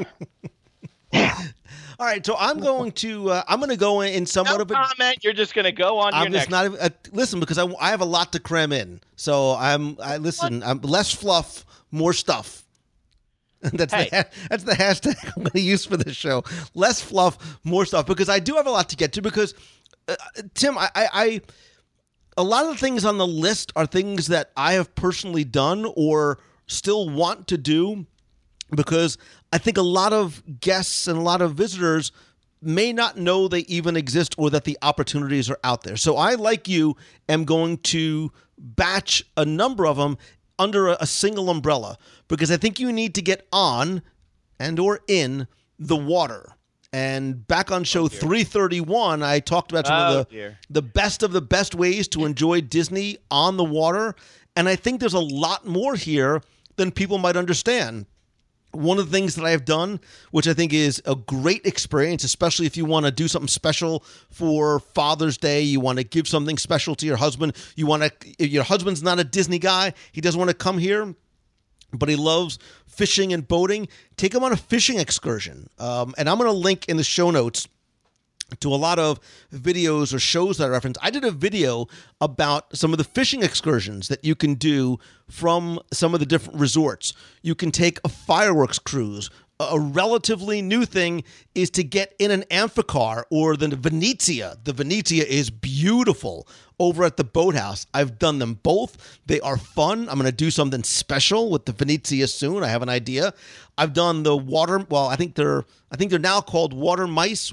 All right, so I'm going to go in somewhat of a comment. You're just going to go on. I'm just not listen because I have a lot to cram in. So I'm less fluff, more stuff. That's the hashtag I'm going to use for this show. Less fluff, more stuff, because I do have a lot to get to. Because Tim, I a lot of the things on the list are things that I have personally done or still want to do, because I think a lot of guests and a lot of visitors may not know they even exist or that the opportunities are out there. So I, like you, am going to batch a number of them under a single umbrella, because I think you need to get on and or in the water. And back on show 331, I talked about some of the best ways to enjoy Disney on the water. And I think there's a lot more here than people might understand. One of the things that I have done, which I think is a great experience, especially if you want to do something special for Father's Day, you want to give something special to your husband, if your husband's not a Disney guy, he doesn't want to come here, but he loves fishing and boating, take him on a fishing excursion. And I'm going to link in the show notes to a lot of videos or shows that I reference. I did a video about some of the fishing excursions that you can do from some of the different resorts. You can take a fireworks cruise. A relatively new thing is to get in an amphicar or the Venezia. The Venezia is beautiful over at the boathouse. I've done them both. They are fun. I'm going to do something special with the Venezia soon. I have an idea. I've done the water. Well, I think they're now called water meese,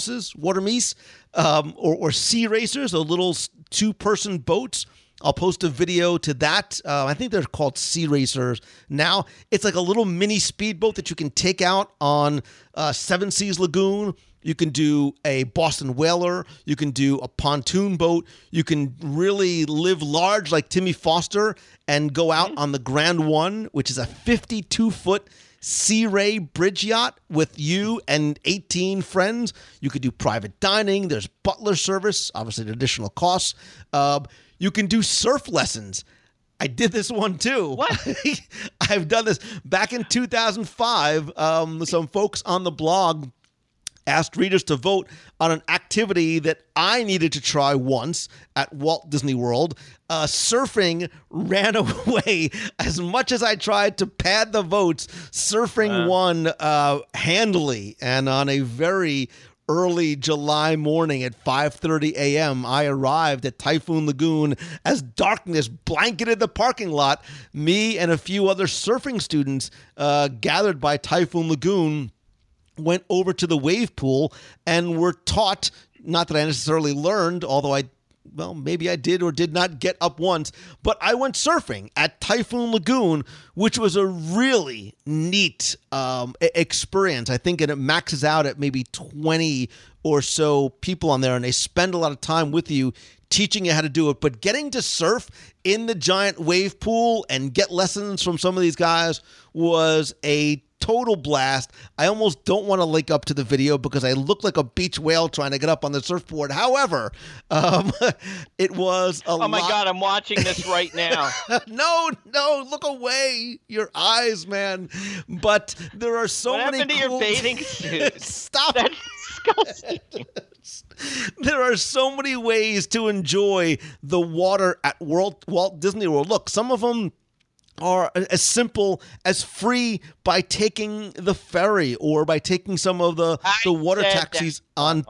or sea racers, the little 2-person boats. I'll post a video to that. I think they're called sea racers now. It's like a little mini speedboat that you can take out on Seven Seas Lagoon. You can do a Boston Whaler. You can do a pontoon boat. You can really live large like Timmy Foster and go out on the Grand One, which is a 52-foot Sea Ray bridge yacht with you and 18 friends. You could do private dining. There's butler service, obviously at additional costs. You can do surf lessons. I did this one too. What? I've done this back in 2005. Some folks on the blog asked readers to vote on an activity that I needed to try once at Walt Disney World. Surfing ran away. As much as I tried to pad the votes, surfing won handily. And on a very early July morning at 5:30 a.m., I arrived at Typhoon Lagoon as darkness blanketed the parking lot. Me and a few other surfing students gathered by Typhoon Lagoon went over to the wave pool and were taught, not that I necessarily learned, although maybe I did or did not get up once, but I went surfing at Typhoon Lagoon, which was a really neat experience. I think it maxes out at maybe 20 or so people on there, and they spend a lot of time with you teaching you how to do it. But getting to surf in the giant wave pool and get lessons from some of these guys was a total blast. I almost don't want to link up to the video because I look like a beach whale trying to get up on the surfboard. However, it was a lot. Oh my God, I'm watching this right now. No, look away. Your eyes, man. But there are so many. What happened to your bathing suit? Stop. That's disgusting. There are so many ways to enjoy the water at Walt Disney World. Look, some of them are as simple as free by taking the ferry or by taking some of the water taxis on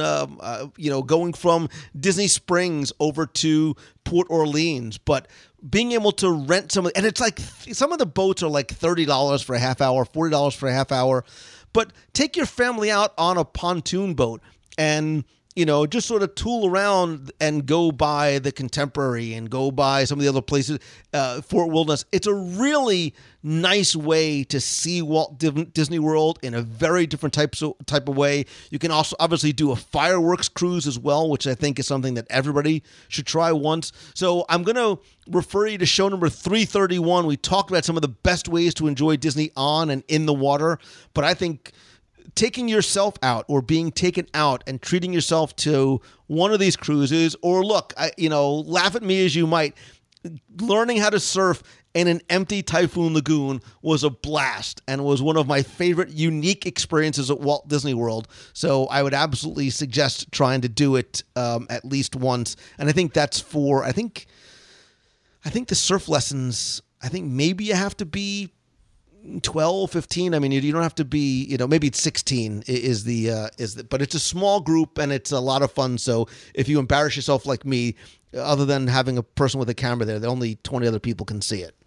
going from Disney Springs over to Port Orleans. But being able to rent and it's like some of the boats are like $30 for a half hour, $40 for a half hour. But take your family out on a pontoon boat and just sort of tool around and go by the Contemporary and go by some of the other places, Fort Wilderness. It's a really nice way to see Walt Disney World in a very different type of way. You can also obviously do a fireworks cruise as well, which I think is something that everybody should try once. So I'm going to refer you to show number 331. We talked about some of the best ways to enjoy Disney on and in the water, but I think taking yourself out or being taken out and treating yourself to one of these cruises, or laugh at me as you might, learning how to surf in an empty Typhoon Lagoon was a blast and was one of my favorite unique experiences at Walt Disney World. So I would absolutely suggest trying to do it at least once. And I think that's I think the surf lessons, I think maybe you have to be 12, 15. I mean, you don't have to be, maybe it's 16 but it's a small group and it's a lot of fun. So if you embarrass yourself like me, other than having a person with a camera there, only 20 other people can see it.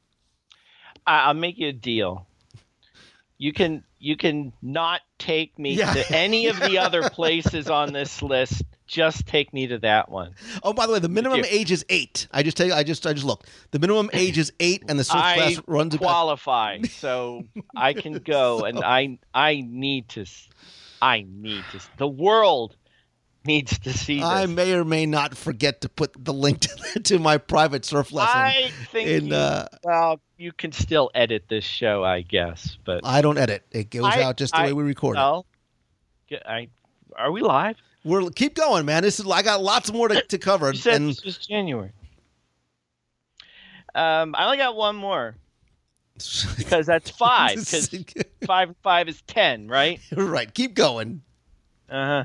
I'll make you a deal. You can not take me to any of the other places on this list. Just take me to that one. Oh, by the way, the minimum age is 8. I just looked. The minimum age is 8, and the surf class runs. I qualify, so I can go, and I need to. The world needs to see this. I may or may not forget to put the link to my private surf lesson. I think you can still edit this show, I guess, but I don't edit. It goes out just the way we record it. Are we live? Keep going, man. I got lots more to cover. You said this was January. I only got one more because that's 5. Because 5 and 5 is 10, right? Right. Keep going. All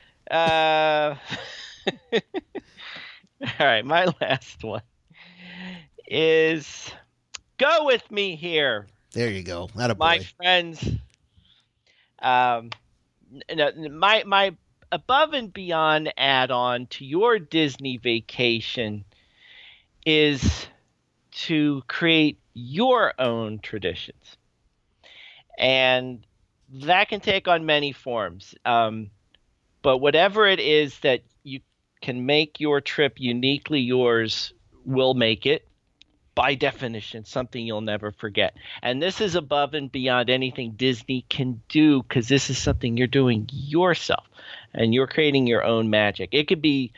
right. My last one is Go With Me Here. There you go. Attaboy. My friends. My above and beyond add-on to your Disney vacation is to create your own traditions. And that can take on many forms. But whatever it is that you can make your trip uniquely yours will make it, by definition, something you'll never forget. And this is above and beyond anything Disney can do, because this is something you're doing yourself and you're creating your own magic. It could be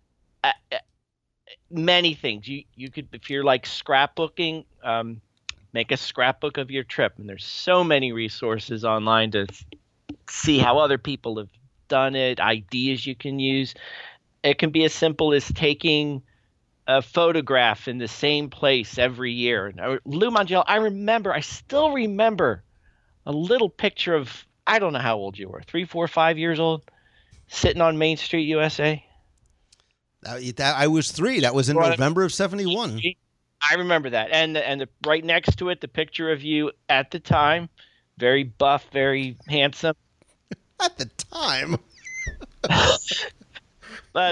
many things. You could, if you're like scrapbooking, make a scrapbook of your trip. And there's so many resources online to see how other people have done it, ideas you can use. It can be as simple as taking a photograph in the same place every year. Lou Mongello, I still remember a little picture of, I don't know how old you were, 3, 4, 5 years old, sitting on Main Street, USA. I was 3. That was in November of 71. I remember that. And right next to it, the picture of you at the time, very buff, very handsome. At the time. But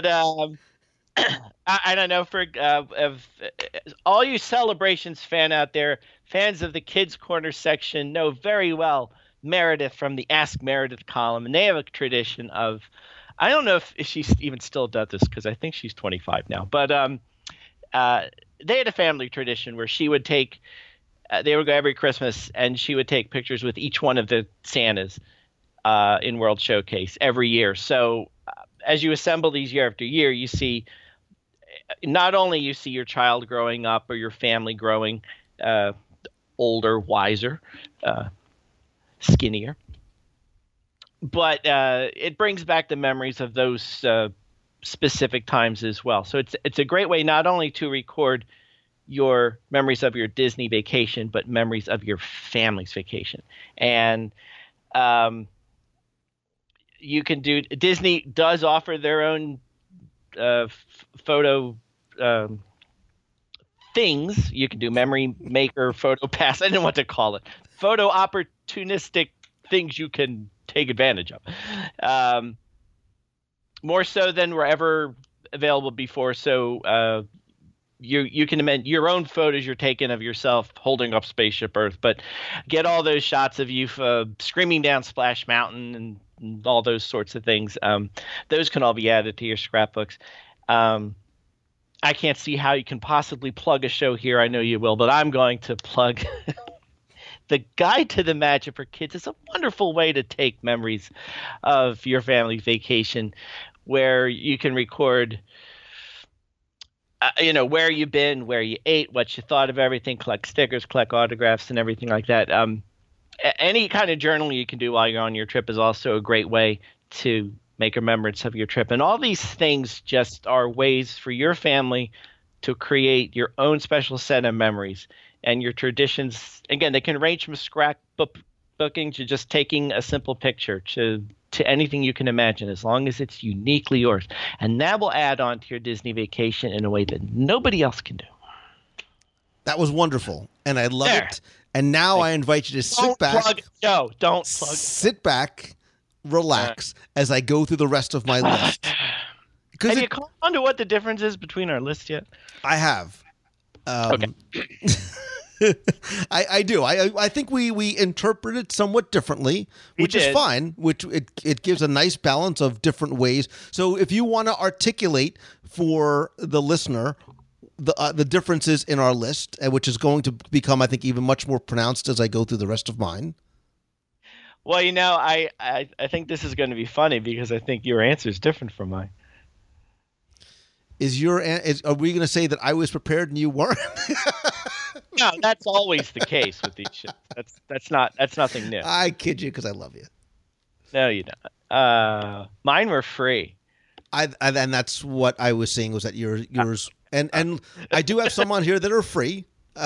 I don't know, for all you Celebrations fans out there, fans of the Kids Corner section know very well Meredith from the Ask Meredith column, and they have a tradition of, I don't know if she even still does this because I think she's 25 now, but they had a family tradition where she would take, they would go every Christmas and she would take pictures with each one of the Santas in World Showcase every year. So as you assemble these year after year, you see, not only you see your child growing up or your family growing older, wiser, skinnier, but it brings back the memories of those specific times as well. So it's a great way not only to record your memories of your Disney vacation, but memories of your family's vacation. And you can do. Disney does offer their own photo things. You can do Memory Maker, Photo Pass. I didn't know what to call it. Photo opportunistic things you can take advantage of. More so than were ever available before. So you can amend your own photos you're taking of yourself holding up Spaceship Earth, but get all those shots of you screaming down Splash Mountain and all those sorts of things. Those can all be added to your scrapbooks. I can't see how you can possibly plug a show here. I know you will, but I'm going to plug the Guide to the Magic for Kids. It's a wonderful way to take memories of your family vacation, where you can record where you've been, where you ate, what you thought of everything, collect stickers, collect autographs, and everything like that. Any kind of journaling you can do while you're on your trip is also a great way to make remembrance of your trip. And all these things just are ways for your family to create your own special set of memories. And your traditions, again, they can range from scrapbooking to just taking a simple picture to anything you can imagine, as long as it's uniquely yours. And that will add on to your Disney vacation in a way that nobody else can do. That was wonderful, and I love it. And now I invite you to sit back. Don't plug. Sit back, relax as I go through the rest of my list. Have you caught on to what the difference is between our lists yet? I have. Okay. I do. I think we interpret it somewhat differently, which is fine. Which it gives a nice balance of different ways. So if you want to articulate for the listener the differences in our list, which is going to become, I think, even much more pronounced as I go through the rest of mine. Well, I think this is going to be funny because I think your answer is different from mine. Are we going to say that I was prepared and you weren't? No, that's always the case with these shows. That's nothing new. I kid you because I love you. No, you don't. Mine were free. And that's what I was saying was that yours and I do have some on here that are free.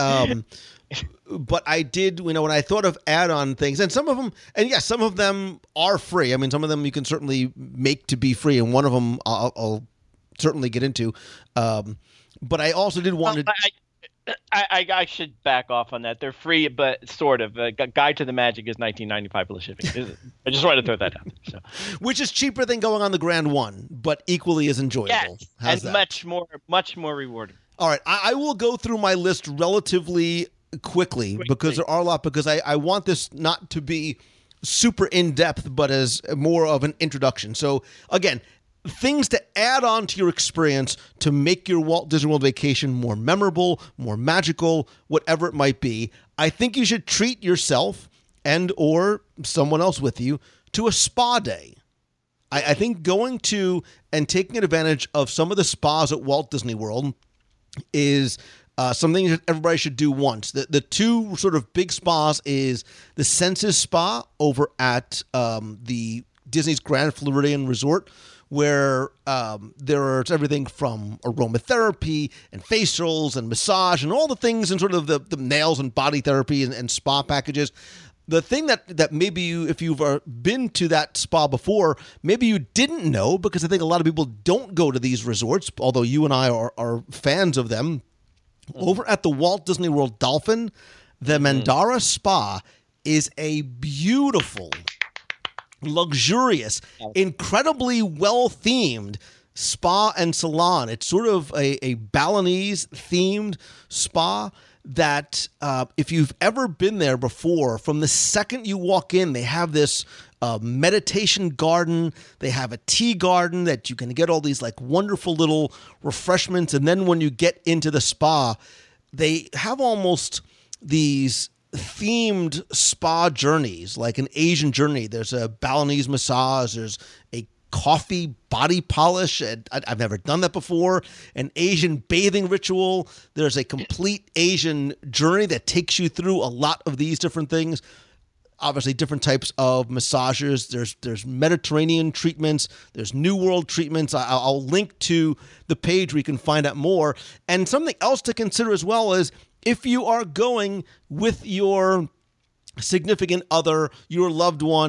But I did, when I thought of add-on things, and some of them, and yes, some of them are free. I mean, some of them you can certainly make to be free, and one of them I'll certainly get into. But I also did want to. I should back off on that. They're free, but sort of. Guide to the Magic is $19.95 plus shipping. I just wanted to throw that out. So. Which is cheaper than going on the Grand One, but equally as enjoyable. Yes, How's and that? much more rewarding. All right, I will go through my list relatively quickly because there are a lot. Because I want this not to be super in depth, but as more of an introduction. So again, things to add on to your experience to make your Walt Disney World vacation more memorable, more magical, whatever it might be. I think you should treat yourself and or someone else with you to a spa day. I think going to and taking advantage of some of the spas at Walt Disney World is something that everybody should do once. The two sort of big spas is the Senses Spa over at the Disney's Grand Floridian Resort, where there's everything from aromatherapy and facials and massage and all the things and sort of the nails and body therapy and spa packages. The thing that maybe you, if you've been to that spa before, maybe you didn't know, because I think a lot of people don't go to these resorts, although you and I are fans of them. Over at the Walt Disney World Dolphin, the Mandara Spa is a beautiful, luxurious, incredibly well-themed spa and salon. It's sort of a Balinese-themed spa that if you've ever been there before, from the second you walk in, they have this meditation garden. They have a tea garden that you can get all these like wonderful little refreshments. And then when you get into the spa, they have almost these themed spa journeys, like an Asian journey. There's a Balinese massage. There's a coffee body polish, and I've never done that before. An Asian bathing ritual. There's a complete Asian journey that takes you through a lot of these different things. Obviously, different types of massages. There's Mediterranean treatments. There's New World treatments. I'll link to the page where you can find out more. And something else to consider as well is if you are going with your significant other, your loved one,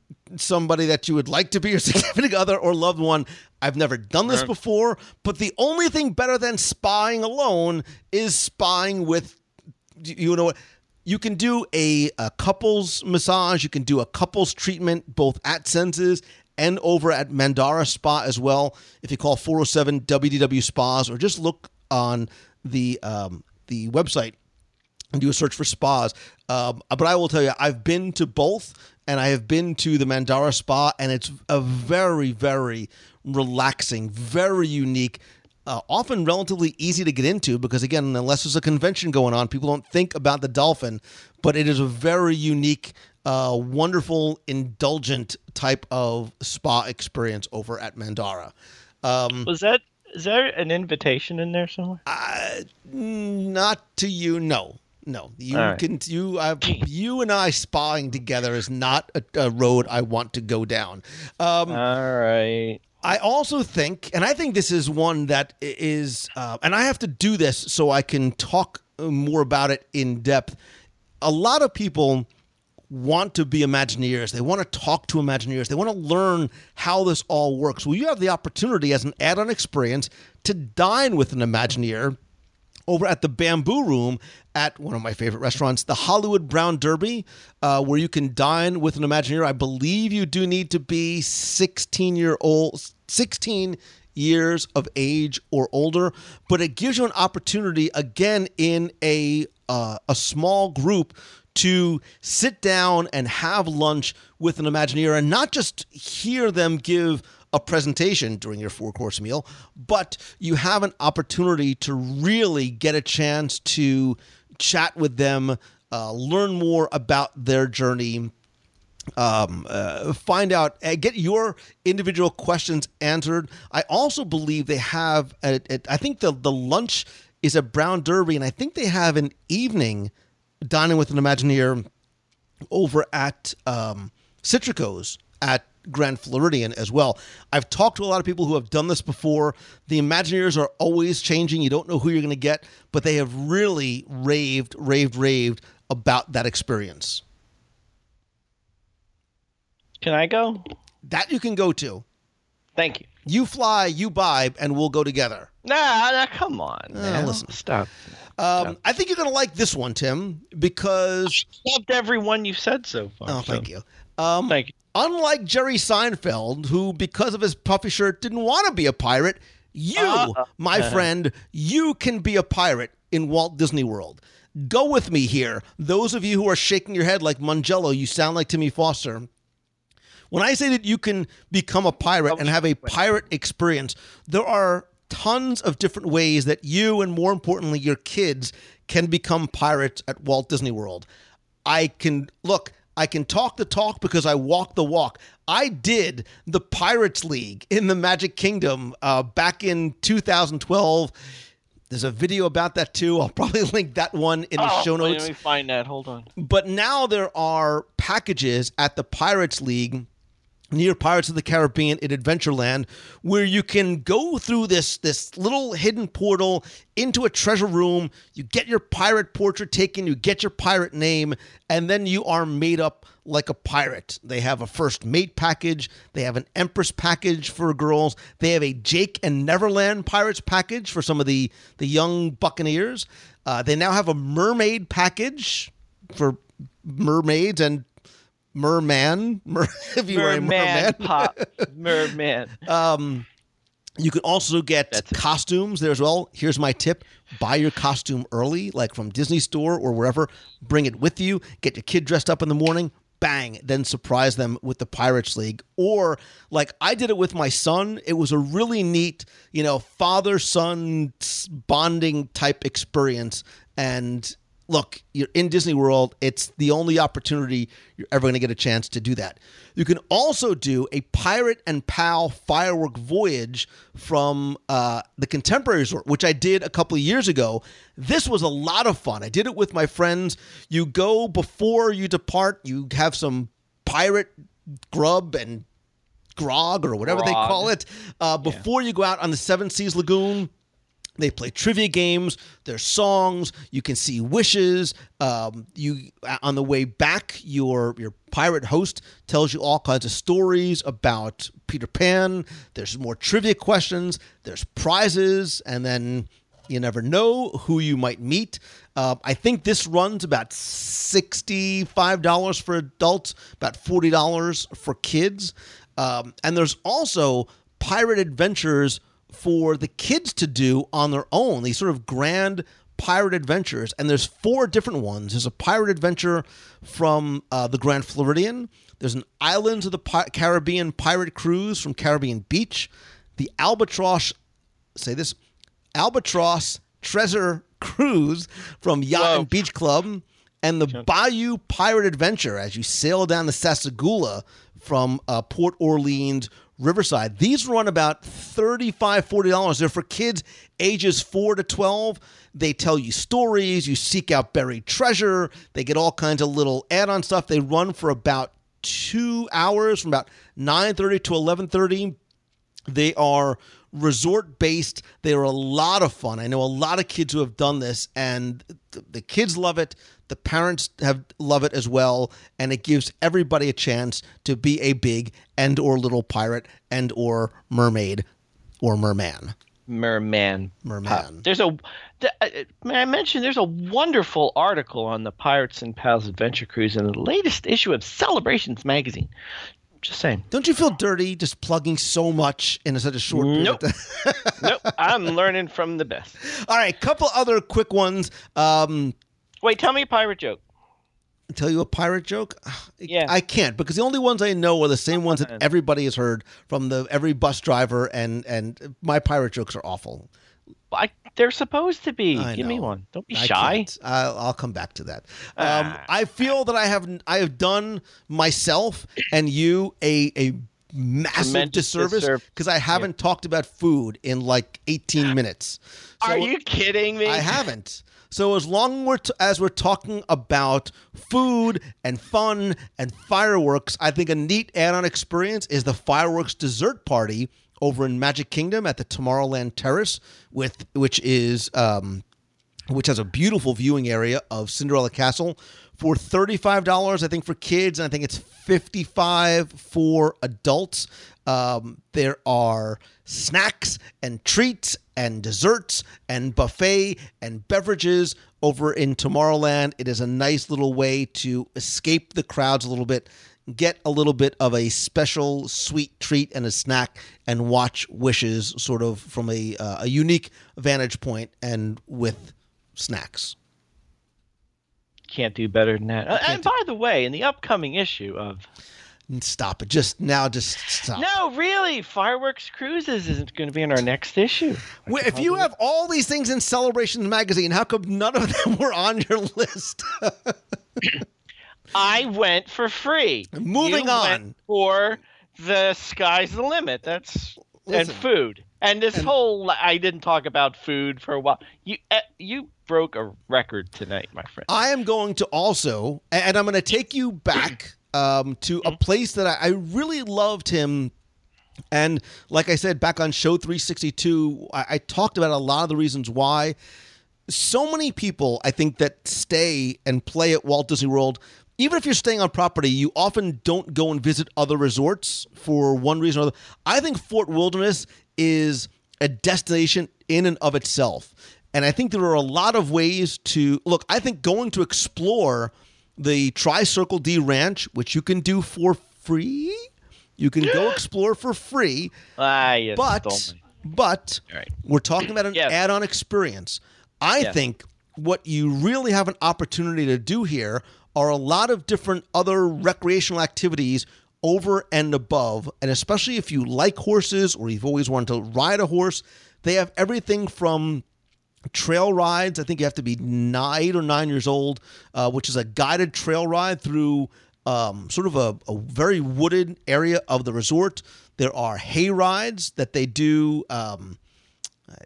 somebody that you would like to be your significant other or loved one. I've never done this before, but the only thing better than spying alone is spying with, you know what? You can do a couples massage. You can do a couples treatment both at Senses and over at Mandara Spa as well. If you call 407 WDW Spas or just look on the website and do a search for spas. But I will tell you, I've been to both, and I have been to the Mandara Spa, and it's a very, very relaxing, very unique, often relatively easy to get into because, again, unless there's a convention going on, people don't think about the dolphin, but it is a very unique, wonderful, indulgent type of spa experience over at Mandara. Is there an invitation in there somewhere? Not to you, no. You you and I spying together is not a road I want to go down. All right. I also think, and I think this is one that is, and I have to do this so I can talk more about it in depth. A lot of people want to be Imagineers. They want to talk to Imagineers. They want to learn how this all works. Well, you have the opportunity as an add-on experience to dine with an Imagineer over at the Bamboo Room at one of my favorite restaurants, the Hollywood Brown Derby, where you can dine with an Imagineer. I believe you do need to be 16 years of age or older, but it gives you an opportunity, again, in a small group to sit down and have lunch with an Imagineer and not just hear them give a presentation during your 4-course meal, but you have an opportunity to really get a chance to chat with them, learn more about their journey, find out, get your individual questions answered. I also believe they have, I think the lunch is at Brown Derby, and I think they have an evening dining with an Imagineer over at Citrico's at Grand Floridian as well. I've talked to a lot of people who have done this before. The Imagineers are always changing. You don't know who you're going to get, but they have really raved about that experience. Can I go? That you can go to. Thank you. You fly, you buy, and we'll go together. Nah, come on, man. Listen. Stop. I think you're going to like this one, Tim, because... I've loved every one you've said so far. Oh, thank you. Thank you. Unlike Jerry Seinfeld, who, because of his puffy shirt, didn't want to be a pirate, you, my friend, you can be a pirate in Walt Disney World. Go with me here. Those of you who are shaking your head like Mangello, you sound like Timmy Foster. When I say that you can become a pirate and have a pirate experience, there are tons of different ways that you, and more importantly, your kids, can become pirates at Walt Disney World. I can talk the talk because I walk the walk. I did the Pirates League in the Magic Kingdom back in 2012. There's a video about that too. I'll probably link that one in the show notes. Let me find that. Hold on. But now there are packages at the Pirates League near Pirates of the Caribbean in Adventureland, where you can go through this little hidden portal into a treasure room. You get your pirate portrait taken, you get your pirate name, and then you are made up like a pirate. They have a first mate package. They have an Empress package for girls. They have a Jake and Neverland Pirates package for some of the young buccaneers. They now have a mermaid package for mermaids and merman, if you are a merman. Merman. You can also get costumes there as well. Here's my tip. Buy your costume early, like from Disney Store or wherever. Bring it with you. Get your kid dressed up in the morning. Bang. Then surprise them with the Pirates League. Or, like I did it with my son. It was a really neat, father-son bonding type experience. And look, you're in Disney World. It's the only opportunity you're ever going to get a chance to do that. You can also do a Pirate and Pal firework voyage from the Contemporary Resort, which I did a couple of years ago. This was a lot of fun. I did it with my friends. You go before you depart. You have some pirate grub and grog or whatever they call it before you go out on the Seven Seas Lagoon. They play trivia games. There's songs. You can see wishes. You on the way back, your pirate host tells you all kinds of stories about Peter Pan. There's more trivia questions. There's prizes, and then you never know who you might meet. I think this runs about $65 for adults, about $40 for kids. And there's also pirate adventures for the kids to do on their own, these sort of grand pirate adventures. And there's 4 different ones. There's a pirate adventure from the Grand Floridian. There's an Islands of the Caribbean pirate cruise from Caribbean Beach. The Albatross Treasure Cruise from Yacht and Beach Club. And the Bayou Pirate Adventure as you sail down the Sassagoula from Port Orleans Riverside. These run about $35, $40. They're for kids ages 4 to 12. They tell you stories. You seek out buried treasure. They get all kinds of little add-on stuff. They run for about 2 hours, from about 9:30 to 11:30. They are resort-based. They are a lot of fun. I know a lot of kids who have done this, and the kids love it. The parents love it as well, and it gives everybody a chance to be a big and or little pirate and or mermaid or merman. Merman. May I mention there's a wonderful article on the Pirates and Pals Adventure Cruise in the latest issue of Celebrations magazine. Just saying. Don't you feel dirty just plugging so much in such a short period? Nope. Nope. I'm learning from the best. All right, couple other quick ones. Wait, tell me a pirate joke. Tell you a pirate joke? Yeah. I can't, because the only ones I know are the same ones that everybody has heard from every bus driver, and my pirate jokes are awful. They're supposed to be. Give me one. Don't be shy. I'll come back to that. I feel that I have done myself and you a massive disservice because I haven't talked about food in like 18 minutes. So, are you kidding me? I haven't. So as long as we're talking about food and fun and fireworks, I think a neat add-on experience is the fireworks dessert party over in Magic Kingdom at the Tomorrowland Terrace, which has a beautiful viewing area of Cinderella Castle for $35, I think, for kids, and I think it's $55 for adults. There are snacks and treats and desserts and buffet and beverages over in Tomorrowland. It is a nice little way to escape the crowds a little bit, get a little bit of a special sweet treat and a snack, and watch Wishes sort of from a unique vantage point and with snacks. Can't do better than that. And by the way, in the upcoming issue of... Stop it. Just stop. No, really. Fireworks Cruises isn't going to be in our next issue. If you have all these things in Celebrations magazine, how come none of them were on your list? I went for free. Moving on. Went for the sky's the limit. And food. And I didn't talk about food for a while. You broke a record tonight, my friend. I am going to also, and I'm going to take you back to a place that I really loved him. And like I said, back on show 362, I talked about a lot of the reasons why so many people, I think, that stay and play at Walt Disney World, even if you're staying on property, you often don't go and visit other resorts for one reason or another. I think Fort Wilderness is a destination in and of itself. And I think there are a lot of ways to look. I think going to explore the Tri-Circle D Ranch, which you can do for free. You can go explore for free. But right. We're talking about an add-on experience. I think what you really have an opportunity to do here are a lot of different other recreational activities over and above. And especially if you like horses or you've always wanted to ride a horse, they have everything from trail rides. I think you have to be 8 or 9 years old, which is a guided trail ride through sort of a very wooded area of the resort. There are hay rides that they do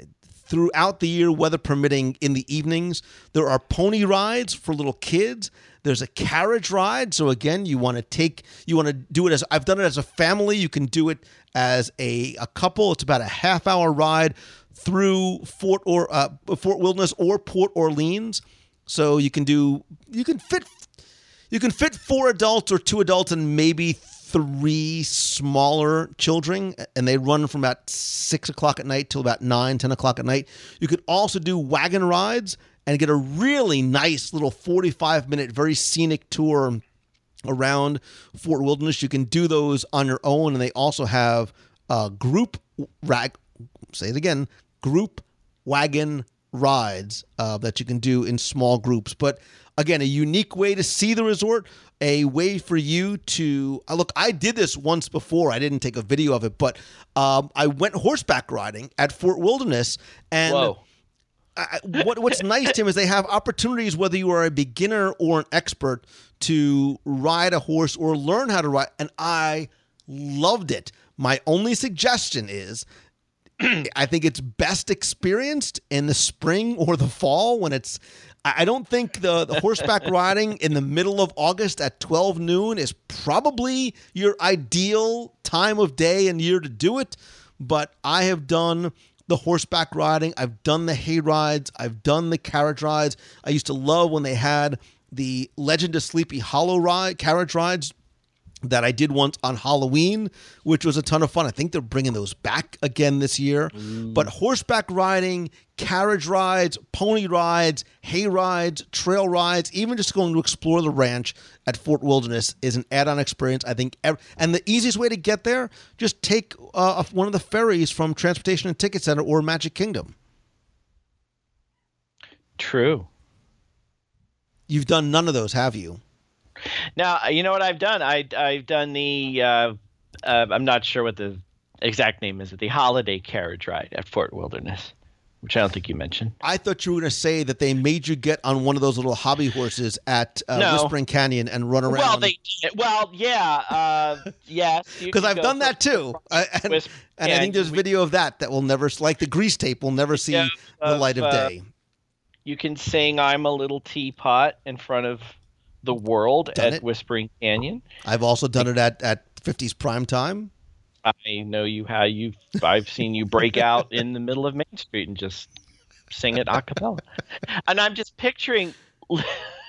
throughout the year, weather permitting, in the evenings. There are pony rides for little kids. There's a carriage ride. So again, you want to do it as, I've done it as a family. You can do it as a couple. It's about a half-hour ride through Fort Wilderness or Port Orleans. So you can fit 4 adults or 2 adults and maybe 3 smaller children, and they run from about 6 o'clock at night till about 9, 10 o'clock at night. You could also do wagon rides and get a really nice little 45-minute, very scenic tour around Fort Wilderness. You can do those on your own, and they also have group wagon rides that you can do in small groups. But again, a unique way to see the resort, a way for you to look. I did this once before. I didn't take a video of it, but I went horseback riding at Fort Wilderness. And what's nice, Tim, is they have opportunities, whether you are a beginner or an expert, to ride a horse or learn how to ride. And I loved it. My only suggestion is, I think it's best experienced in the spring or the fall when it's. I don't think the horseback riding in the middle of August at 12 noon is probably your ideal time of day and year to do it. But I have done the horseback riding. I've done the hay rides. I've done the carriage rides. I used to love when they had the Legend of Sleepy Hollow carriage rides that I did once on Halloween, which was a ton of fun. I think they're bringing those back again this year. But horseback riding, carriage rides, pony rides, hay rides, trail rides, even just going to explore the ranch at Fort Wilderness is an add-on experience, I think. And the easiest way to get there, just take one of the ferries from Transportation and Ticket Center or Magic Kingdom. True. You've done none of those, have you? Now, you know what I've done? I've done the, I'm not sure what the exact name is, the holiday carriage ride at Fort Wilderness, which I don't think you mentioned. I thought you were going to say that they made you get on one of those little hobby horses at Whispering Canyon and run around. Yes. Because I've done that too. And I think there's video of that will never, like the grease tape, will never see the light of day. You can sing I'm a Little Teapot in front of the world at Whispering Canyon. I've also done it at 50s prime time. I know I've seen you break out in the middle of Main Street and just sing it a cappella. And I'm just picturing Lou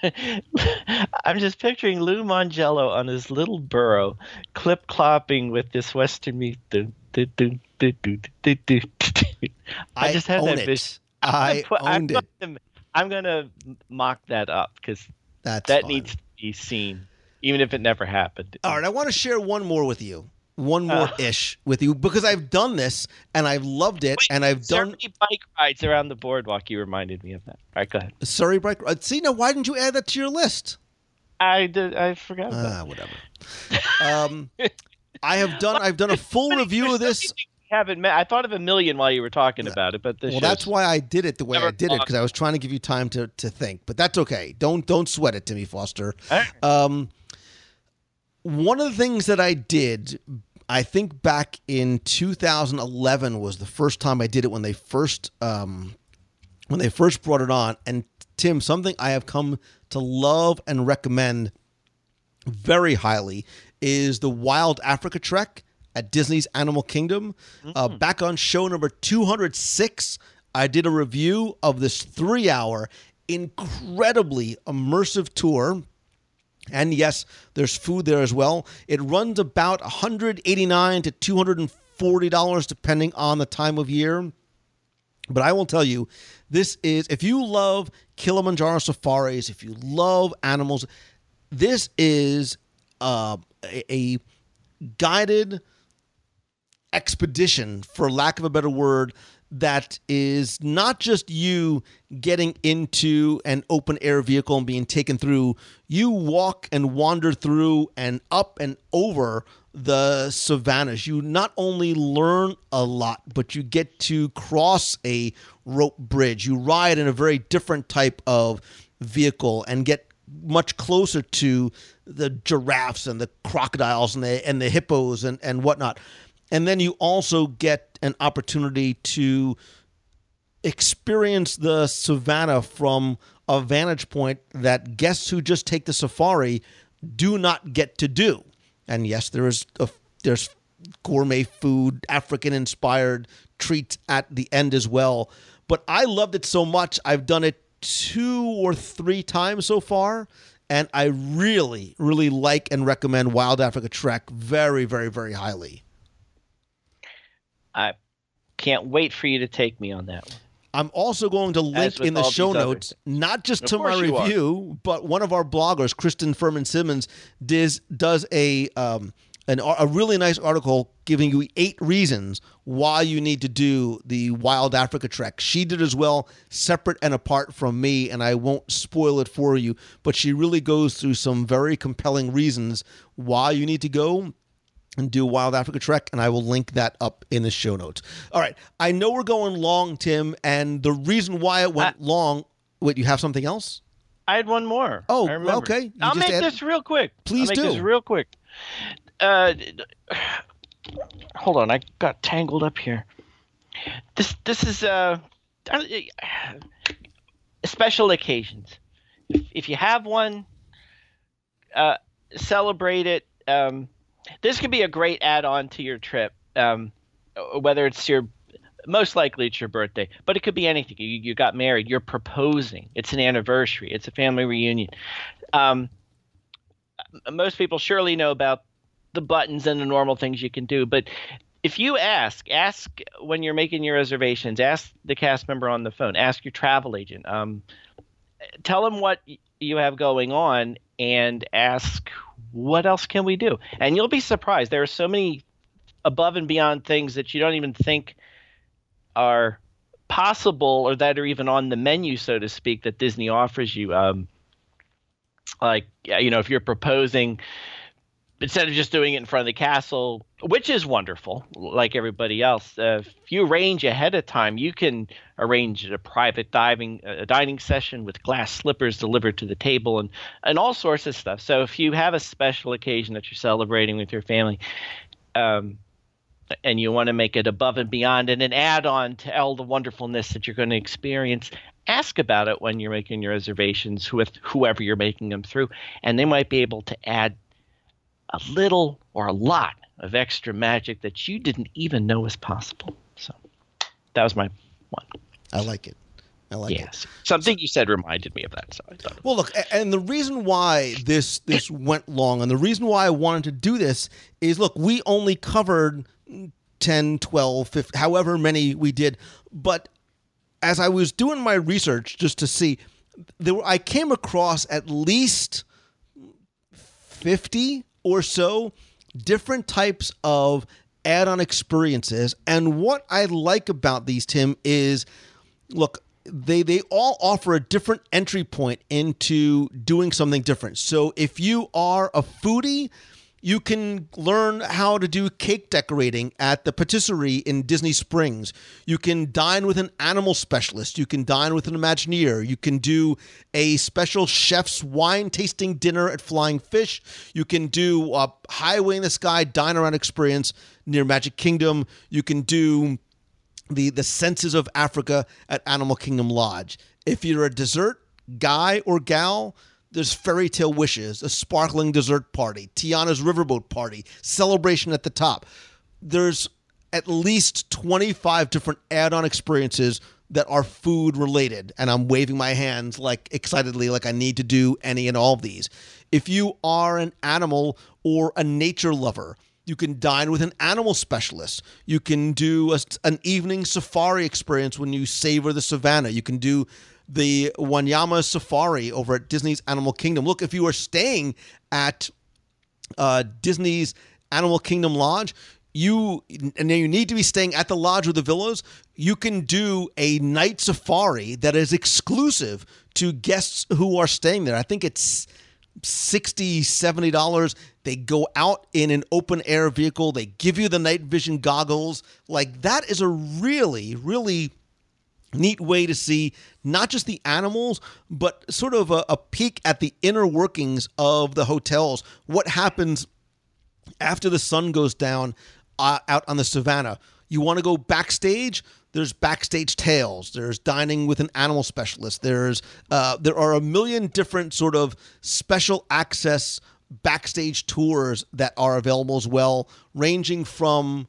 Mongello on his little burro, clip-clopping with this Western meat. I just have that vision. I'm going to mock that up because that needs to be seen, even if it never happened. All right, I want to share one more with you. One more-ish with you, because I've done this, and I've loved it, and I've done... Surrey bike rides around the boardwalk, you reminded me of that. All right, go ahead. Surrey bike rides. See, now, why didn't you add that to your list? I forgot about it. Whatever. I've done a full review of this... I thought of a million while you were talking about it, but that's why I did it the way I did it, because I was trying to give you time to think. But that's okay. Don't sweat it, Timmy Foster. Right. One of the things that I did, I think back in 2011 was the first time I did it when they first brought it on. And Tim, something I have come to love and recommend very highly is the Wild Africa Trek at Disney's Animal Kingdom. Back on show number 206, I did a review of this 3-hour, incredibly immersive tour. And yes, there's food there as well. It runs about $189 to $240, depending on the time of year. But I will tell you, this is, if you love Kilimanjaro safaris, if you love animals, this is a guided expedition, for lack of a better word, that is not just you getting into an open air vehicle and being taken through. You walk and wander through and up and over the savannas. You not only learn a lot, but you get to cross a rope bridge. You ride in a very different type of vehicle and get much closer to the giraffes and the crocodiles and the hippos and whatnot. And then you also get an opportunity to experience the savannah from a vantage point that guests who just take the safari do not get to do. And yes, there's gourmet food, African-inspired treats at the end as well. But I loved it so much, I've done it 2 or 3 times so far, and I really, really like and recommend Wild Africa Trek very, very, very highly. I can't wait for you to take me on that one. I'm also going to link in the show notes, not just to my review, but one of our bloggers, Kristen Furman-Simmons, does a really nice article giving you 8 reasons why you need to do the Wild Africa Trek. She did as well, separate and apart from me, and I won't spoil it for you, but she really goes through some very compelling reasons why you need to go and do Wild Africa Trek, and I will link that up in the show notes. All right, I know we're going long, Tim, and the reason why it went long... Wait, you have something else? I had one more. Oh, okay. I'll make this real quick. Please do. I'll make this real quick. Hold on, I got tangled up here. This is special occasions. If you have one, celebrate it. This could be a great add-on to your trip, whether it's most likely it's your birthday, but it could be anything. You got married, you're proposing, it's an anniversary, it's a family reunion. Most people surely know about the buttons and the normal things you can do, but if you ask when you're making your reservations, ask the cast member on the phone, ask your travel agent, tell them what you have going on, and ask, what else can we do? And you'll be surprised. There are so many above and beyond things that you don't even think are possible or that are even on the menu, so to speak, that Disney offers you. If you're proposing, instead of just doing it in front of the castle, which is wonderful, like everybody else, if you arrange ahead of time, you can arrange a private dining session with glass slippers delivered to the table and all sorts of stuff. So if you have a special occasion that you're celebrating with your family, and you want to make it above and beyond and an add-on to all the wonderfulness that you're going to experience, ask about it when you're making your reservations with whoever you're making them through, and they might be able to add a little or a lot of extra magic that you didn't even know was possible. So that was my one. I like it. It. Something you said reminded me of that. So I thought. Well, look, and the reason why this went long, and the reason why I wanted to do this is, look, we only covered 10, 12, 15, however many we did. But as I was doing my research just to see, I came across at least 50 or so different types of add-on experiences. And what I like about these, Tim, is, look, they all offer a different entry point into doing something different. So if you are a foodie, you can learn how to do cake decorating at the patisserie in Disney Springs. You can dine with an animal specialist. You can dine with an Imagineer. You can do a special chef's wine tasting dinner at Flying Fish. You can do a Highway in the Sky dine-around experience near Magic Kingdom. You can do the Senses of Africa at Animal Kingdom Lodge. If you're a dessert guy or gal, there's Fairy Tale Wishes, a sparkling dessert party, Tiana's Riverboat Party, Celebration at the Top. There's at least 25 different add-on experiences that are food related, and I'm waving my hands excitedly like I need to do any and all of these. If you are an animal or a nature lover, you can dine with an animal specialist. You can do an evening safari experience when you savor the savannah. You can do the Wanyama Safari over at Disney's Animal Kingdom. Look, if you are staying at Disney's Animal Kingdom Lodge, you need to be staying at the lodge or the villas, you can do a night safari that is exclusive to guests who are staying there. I think it's $60, $70. They go out in an open air vehicle. They give you the night vision goggles. That is a really, really neat way to see not just the animals, but sort of a peek at the inner workings of the hotels. What happens after the sun goes down out on the savannah? You want to go backstage? There's Backstage Tales. There's Dining with an Animal Specialist. There are a million different sort of special access backstage tours that are available as well, ranging from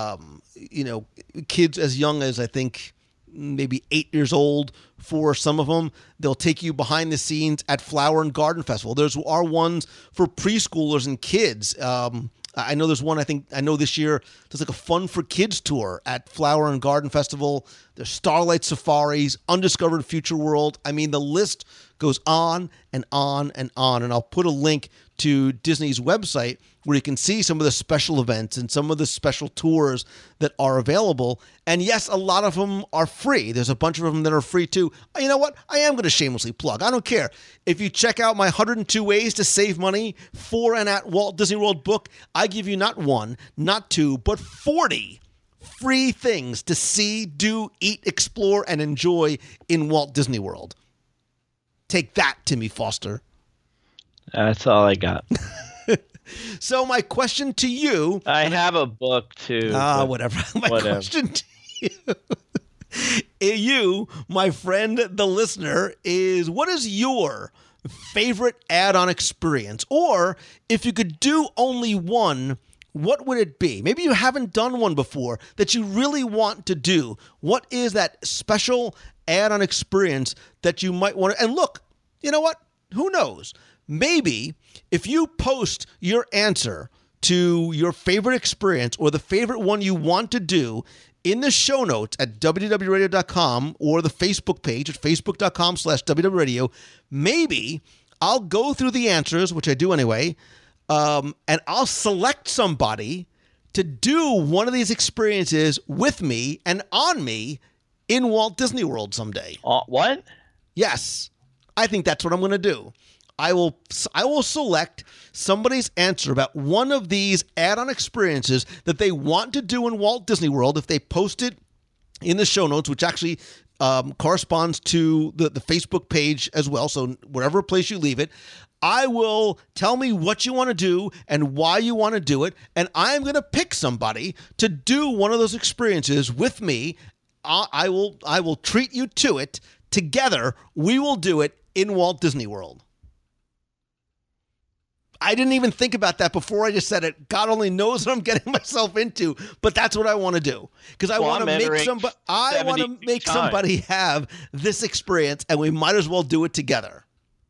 kids as young as, I think, maybe 8 years old for some of them. They'll take you behind the scenes at Flower and Garden Festival. There's are ones for preschoolers and kids. I know there's one, I know this year there's like a Fun for Kids tour at Flower and Garden Festival. There's Starlight Safaris, Undiscovered Future World. I mean, the list goes on and on and on. And I'll put a link to Disney's website where you can see some of the special events and some of the special tours that are available. And yes, a lot of them are free. There's a bunch of them that are free too. You know what? I am going to shamelessly plug. I don't care. If you check out my 102 Ways to Save Money for and at Walt Disney World book, I give you not one, not two, but 40 free things to see, do, eat, explore, and enjoy in Walt Disney World. Take that, Timmy Foster. That's all I got. So my question to you... I have a book, too. Whatever. My question to you, my friend, the listener, is what is your favorite add-on experience? Or if you could do only one, what would it be? Maybe you haven't done one before that you really want to do. What is that special add-on experience that you might want to... And look, you know what? Who knows? Maybe if you post your answer to your favorite experience or the favorite one you want to do in the show notes at www.radio.com or the Facebook page at facebook.com/wwradio, maybe I'll go through the answers, which I do anyway, and I'll select somebody to do one of these experiences with me and on me in Walt Disney World someday. What? Yes. I think that's what I'm going to do. I will select somebody's answer about one of these add-on experiences that they want to do in Walt Disney World if they post it in the show notes, which actually corresponds to the Facebook page as well. So whatever place you leave it, I will tell me what you want to do and why you want to do it, and I'm going to pick somebody to do one of those experiences with me. I will treat you to it. Together, we will do it in Walt Disney World. I didn't even think about that before I just said it. God only knows what I'm getting myself into, but that's what I want to do because I want to make somebody. I want to make somebody have this experience, and we might as well do it together.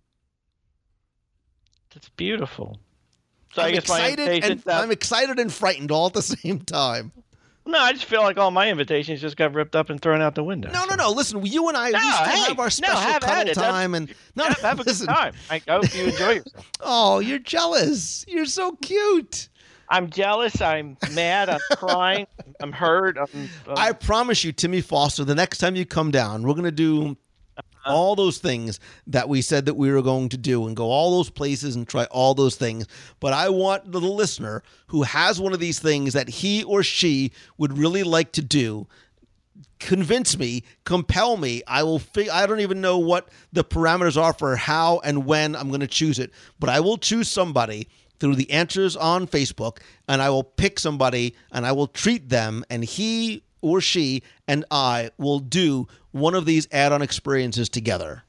That's beautiful. So I'm excited and frightened all at the same time. No, I just feel like all my invitations just got ripped up and thrown out the window. No. Listen, you and I, we still have our special cuddle time. Have a good time. I hope you enjoy yourself. Oh, you're jealous. You're so cute. I'm jealous. I'm mad. I'm crying. I'm hurt. I promise you, Timmy Foster, the next time you come down, we're going to do all those things that we said that we were going to do and go all those places and try all those things. But I want the listener who has one of these things that he or she would really like to do, convince me, compel me. I don't even know what the parameters are for how and when I'm going to choose it, but I will choose somebody through the answers on Facebook, and I will pick somebody and I will treat them, and he or she and I will do one of these add-on experiences together.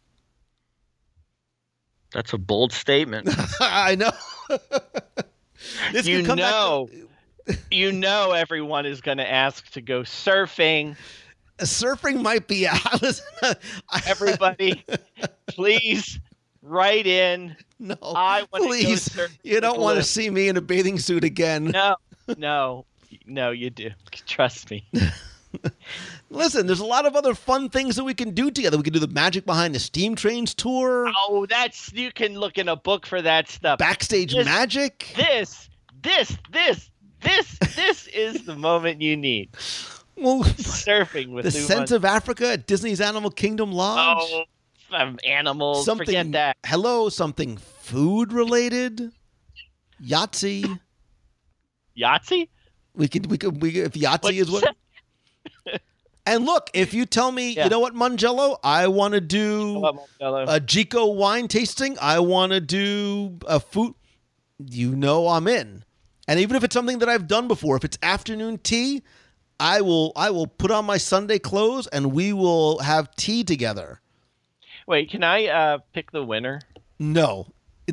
That's a bold statement. I know. You know everyone is going to ask to go surfing. Surfing might be out. Everybody, please write in. No, please. You don't want to see me in a bathing suit again. No, you do. Trust me. Listen, there's a lot of other fun things that we can do together. We can do the Magic Behind the Steam Trains tour. Oh, you can look in a book for that stuff. Backstage magic. This is the moment you need. Well, surfing with the Sense of Africa at Disney's Animal Kingdom Lodge. Oh, animals. Something, forget that. Hello, something food related. Yahtzee. Yahtzee? We could if Yahtzee is what. And look, if you tell me, you know what, Mangello, I want to do a Gico wine tasting. I want to do a food. You know I'm in. And even if it's something that I've done before, if it's afternoon tea, I will put on my Sunday clothes and we will have tea together. Wait, can I pick the winner? No.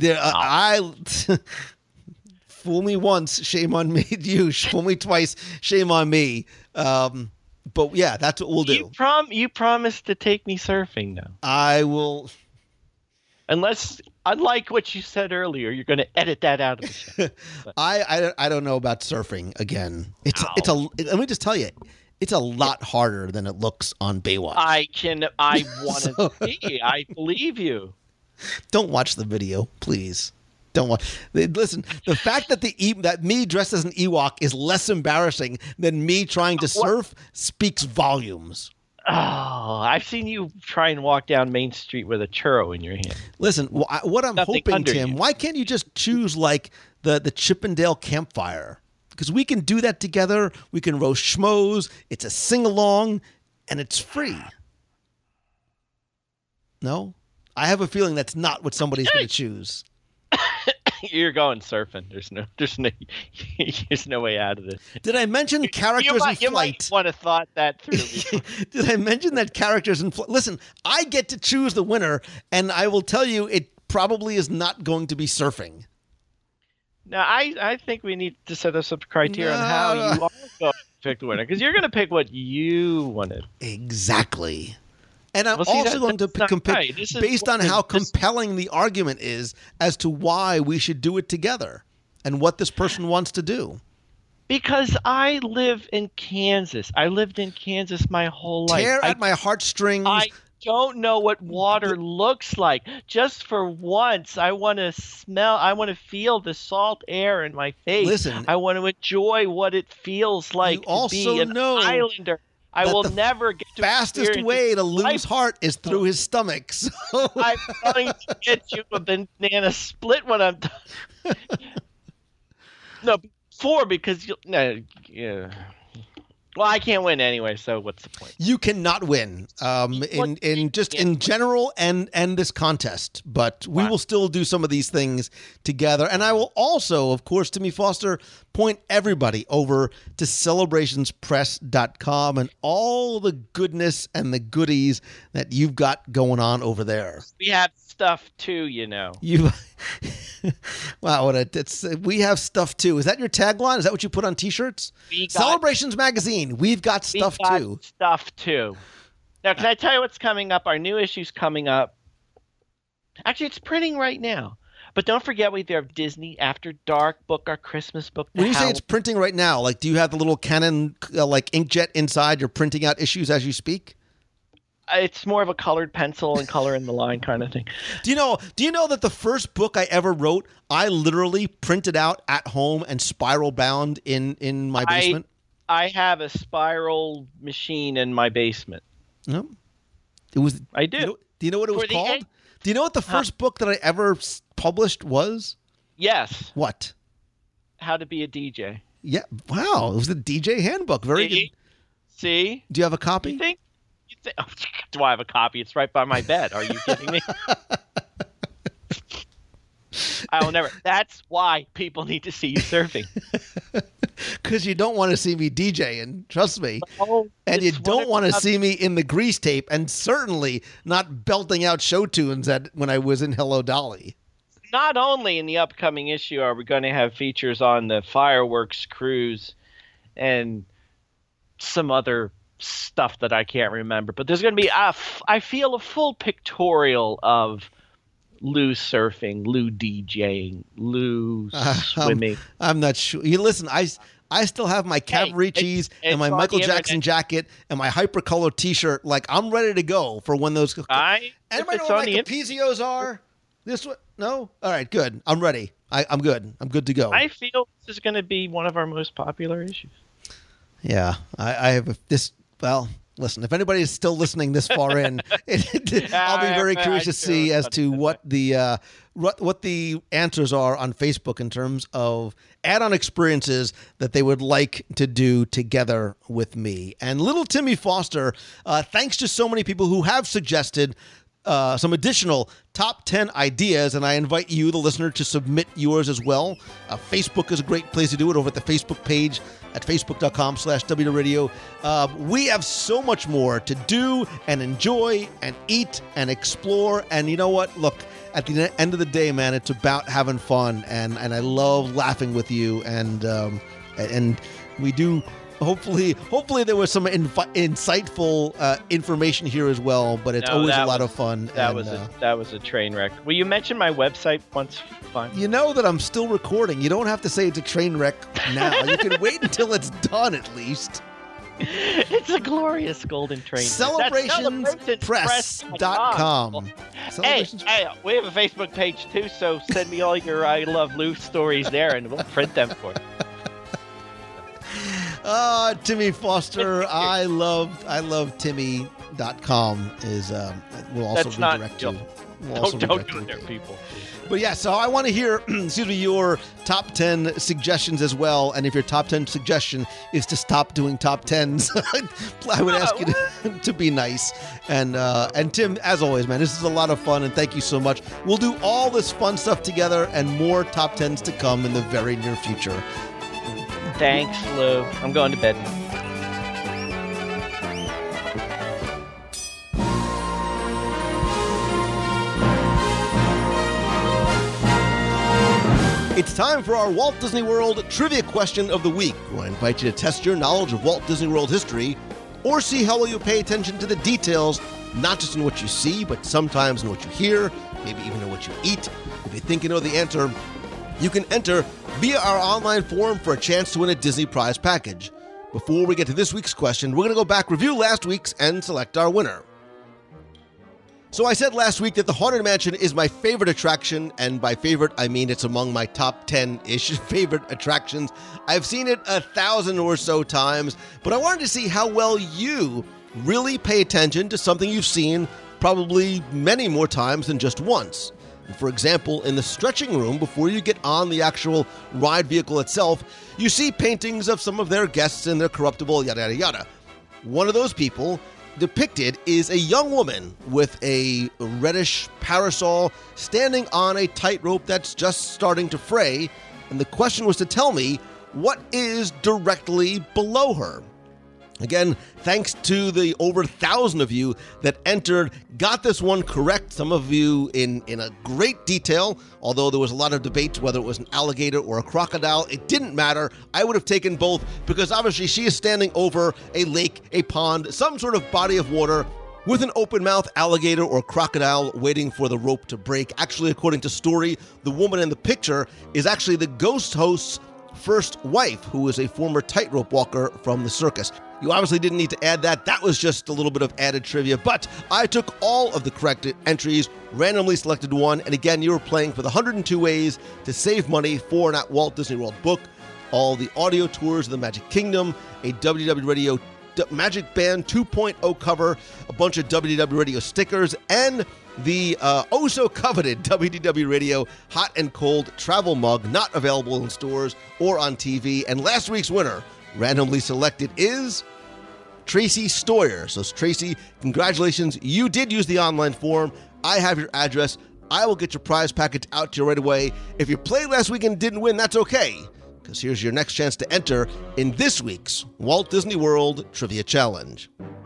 Fool me once, shame on me. You fool me twice, shame on me. But yeah, that's what we'll do. You promised to take me surfing, though. I will. Unless, unlike what you said earlier, you're going to edit that out of the show. I don't know about surfing again. Let me just tell you, it's a lot harder than it looks on Baywatch. I want to see. I believe you. Don't watch the video, please. Don't watch. Listen, the fact that me dressed as an Ewok is less embarrassing than me trying to surf speaks volumes. Oh, I've seen you try and walk down Main Street with a churro in your hand. Listen, what I'm hoping, Tim, why can't you just choose like the Chippendale campfire? Because we can do that together. We can roast schmoes. It's a sing-along, and it's free. No? I have a feeling that's not what somebody's going to choose. You're going surfing. There's no way out of this. Did I mention characters in flight? You might want to thought that through. Did I mention that characters in flight? Listen, I get to choose the winner, and I will tell you it probably is not going to be surfing. Now, I think we need to set us up criteria on how you are going to pick the winner, because you're going to pick what you wanted. Exactly. And I'm also going to compare based on how compelling the argument is as to why we should do it together and what this person wants to do. Because I live in Kansas. I lived in Kansas my whole life. Tear at my heartstrings. I don't know what water looks like. Just for once, I want to feel the salt air in my face. Listen, I want to enjoy what it feels like to be an islander. I will never get to fastest way to lose heart is through his stomach. So. I'm going to get you a banana split when I'm done. No, because yeah. Well, I can't win anyway, so what's the point? You cannot win in general and this contest, but we will still do some of these things together. And I will also, of course, Timmy Foster, point everybody over to celebrationspress.com and all the goodness and the goodies that you've got going on over there. We have stuff too, you know. Wow, we have stuff too. Is that your tagline? Is that what you put on T-shirts? Celebrations Magazine. We've got stuff too. Stuff too. Now, can I tell you what's coming up? Our new issue's coming up. Actually, it's printing right now. But don't forget, we have Disney After Dark book, our Christmas book. When you say it's printing right now, like, do you have the little Canon inkjet inside? You're printing out issues as you speak. It's more of a colored pencil and color in the line kind of thing. Do you know that the first book I ever wrote, I literally printed out at home and spiral bound in my basement? I have a spiral machine in my basement. No, it was. I do. Do you know what it was called? Do you know what the first book that I ever published was? Yes. What? How to be a DJ. Yeah. Wow. It was the DJ handbook. Very good. See? Do you have a copy? You think? Oh, do I have a copy? It's right by my bed. Are you kidding me? I will never. That's why people need to see you surfing. Because you don't want to see me DJing, trust me. Oh, and you don't want to see me in the grease tape, and certainly not belting out show tunes when I was in Hello Dolly. Not only in the upcoming issue are we going to have features on the fireworks cruise and some other stuff that I can't remember, but there's going to be I feel a full pictorial of Lou surfing, Lou DJing, Lou swimming. I'm not sure. You listen, I still have my Cavariccis and my Michael Jackson jacket and my hypercolor T-shirt. Like, I'm ready to go for when those. Anybody know what my Capizios are? This one? No. All right, good. I'm ready. I'm good. I'm good to go. I feel this is going to be one of our most popular issues. Yeah, I have this. Well, listen, if anybody is still listening this far in, I'll be very curious to see as to what the answers are on Facebook in terms of add-on experiences that they would like to do together with me. And little Timmy Foster, thanks to so many people who have suggested some additional top 10 ideas, and I invite you, the listener, to submit yours as well. Facebook is a great place to do it over at the Facebook page at facebook.com/WRadio. We have so much more to do and enjoy and eat and explore. And you know what? Look, at the end of the day, man, it's about having fun, and I love laughing with you, and we do. Hopefully there was some insightful information here as well, but it's always a lot of fun. That was a train wreck. Will you mention my website once? Fun. You know that I'm still recording. You don't have to say it's a train wreck now. You can wait until it's done at least. It's a glorious golden train. Celebrationspress.com. Hey, we have a Facebook page too, so send me all your I Love Lou stories there, and we'll print them for you. Timmy Foster, I love Timmy.com is will also redirect you. Don't do it there, people. But yeah, so I want to hear your top 10 suggestions as well. And if your top 10 suggestion is to stop doing top 10s, I would ask you to be nice. And Tim, as always, man, this is a lot of fun, and thank you so much. We'll do all this fun stuff together and more top 10s to come in the very near future. Thanks, Lou. I'm going to bed. It's time for our Walt Disney World Trivia Question of the Week, where I invite you to test your knowledge of Walt Disney World history, or see how well you pay attention to the details, not just in what you see, but sometimes in what you hear, maybe even in what you eat. If you think you know the answer, you can enter via our online forum for a chance to win a Disney prize package. Before we get to this week's question, we're going to go back, review last week's, and select our winner. So I said last week that the Haunted Mansion is my favorite attraction, and by favorite, I mean it's among my top 10-ish favorite attractions. I've seen it 1,000 or so times, but I wanted to see how well you really pay attention to something you've seen probably many more times than just once. For example, in the stretching room, before you get on the actual ride vehicle itself, you see paintings of some of their guests in their corruptible, yada, yada, yada. One of those people depicted is a young woman with a reddish parasol standing on a tightrope that's just starting to fray, and the question was to tell me what is directly below her. Again, thanks to the over 1,000 of you that entered, got this one correct. Some of you in a great detail, although there was a lot of debate whether it was an alligator or a crocodile. It didn't matter. I would have taken both because obviously she is standing over a lake, a pond, some sort of body of water with an open-mouthed alligator or crocodile waiting for the rope to break. Actually, according to story, the woman in the picture is actually the ghost host's first wife, who is a former tightrope walker from the circus. You obviously didn't need to add that. That was just a little bit of added trivia, but I took all of the correct entries, randomly selected one, and again, you were playing for the 102 ways to save money for an at Walt Disney World book, all the audio tours of the Magic Kingdom, a WDW Radio Magic Band 2.0 cover, a bunch of WDW Radio stickers, and the oh-so-coveted WDW Radio Hot and Cold Travel Mug, not available in stores or on TV. And last week's winner, randomly selected, is Tracy Stoyer. So, Tracy, congratulations. You did use the online form. I have your address. I will get your prize package out to you right away. If you played last week and didn't win, that's okay, because here's your next chance to enter in this week's Walt Disney World Trivia Challenge.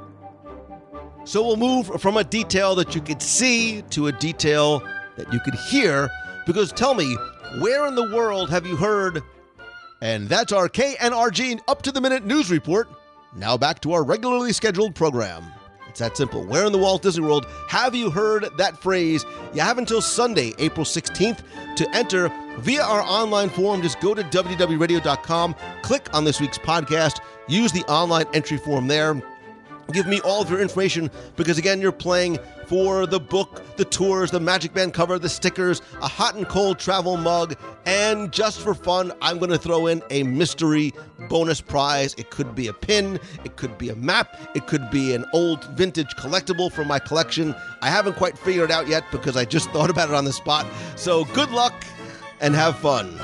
So we'll move from a detail that you could see to a detail that you could hear, because tell me, where in the world have you heard? And that's our KNRG up-to-the-minute news report. Now back to our regularly scheduled program. It's that simple. Where in the Walt Disney World have you heard that phrase? You have until Sunday, April 16th, to enter via our online forum. Just go to www.radio.com, click on this week's podcast, use the online entry form there. Give me all of your information, because again, you're playing for the book, the tours, the Magic Band cover, the stickers, a hot and cold travel mug, and just for fun, I'm going to throw in a mystery bonus prize. It could be a pin, it could be a map, it could be an old vintage collectible from my collection. I haven't quite figured it out yet because I just thought about it on the spot. So good luck and have fun.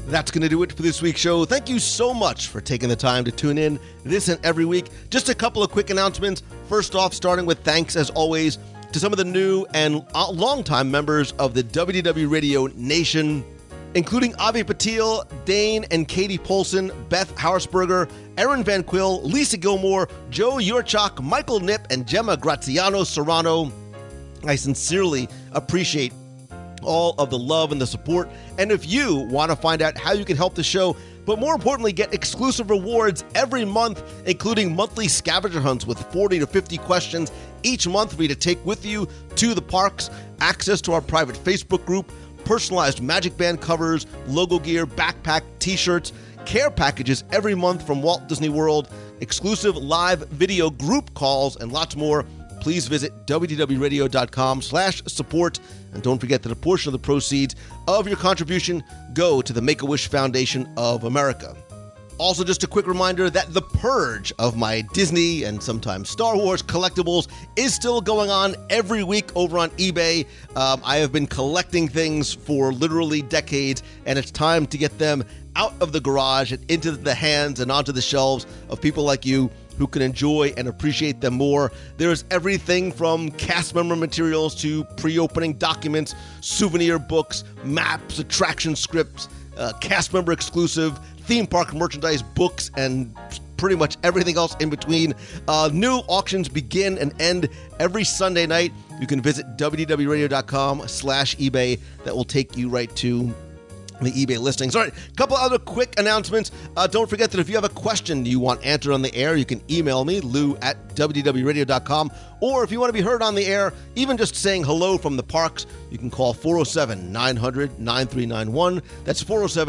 That's going to do it for this week's show. Thank you so much for taking the time to tune in this and every week. Just a couple of quick announcements. First off, starting with thanks, as always, to some of the new and longtime members of the WDW Radio Nation, including Avi Patil, Dane and Katie Polson, Beth Hauersberger, Aaron Van Quill, Lisa Gilmore, Joe Yurchak, Michael Knipp, and Gemma Graziano Serrano. I sincerely appreciate all of the love and the support. And if you want to find out how you can help the show, but more importantly, get exclusive rewards every month, including monthly scavenger hunts with 40 to 50 questions each month for you to take with you to the parks, access to our private Facebook group, personalized Magic Band covers, logo gear, backpack, t-shirts, care packages every month from Walt Disney World, exclusive live video group calls, and lots more, please visit wdwradio.com/support. And don't forget that a portion of the proceeds of your contribution go to the Make-A-Wish Foundation of America. Also, just a quick reminder that the purge of my Disney and sometimes Star Wars collectibles is still going on every week over on eBay. I have been collecting things for literally decades, and it's time to get them out of the garage and into the hands and onto the shelves of people like you who can enjoy and appreciate them more. There's everything from cast member materials to pre-opening documents, souvenir books, maps, attraction scripts, cast member exclusive, theme park merchandise, books, and pretty much everything else in between. New auctions begin and end every Sunday night. You can visit wdwradio.com/eBay. That will take you right to the eBay listings. All right, a couple other quick announcements. Don't forget that if you have a question you want answered on the air, you can email me, lou@wdwradio.com. Or if you want to be heard on the air, even just saying hello from the parks, you can call 407-900-9391. That's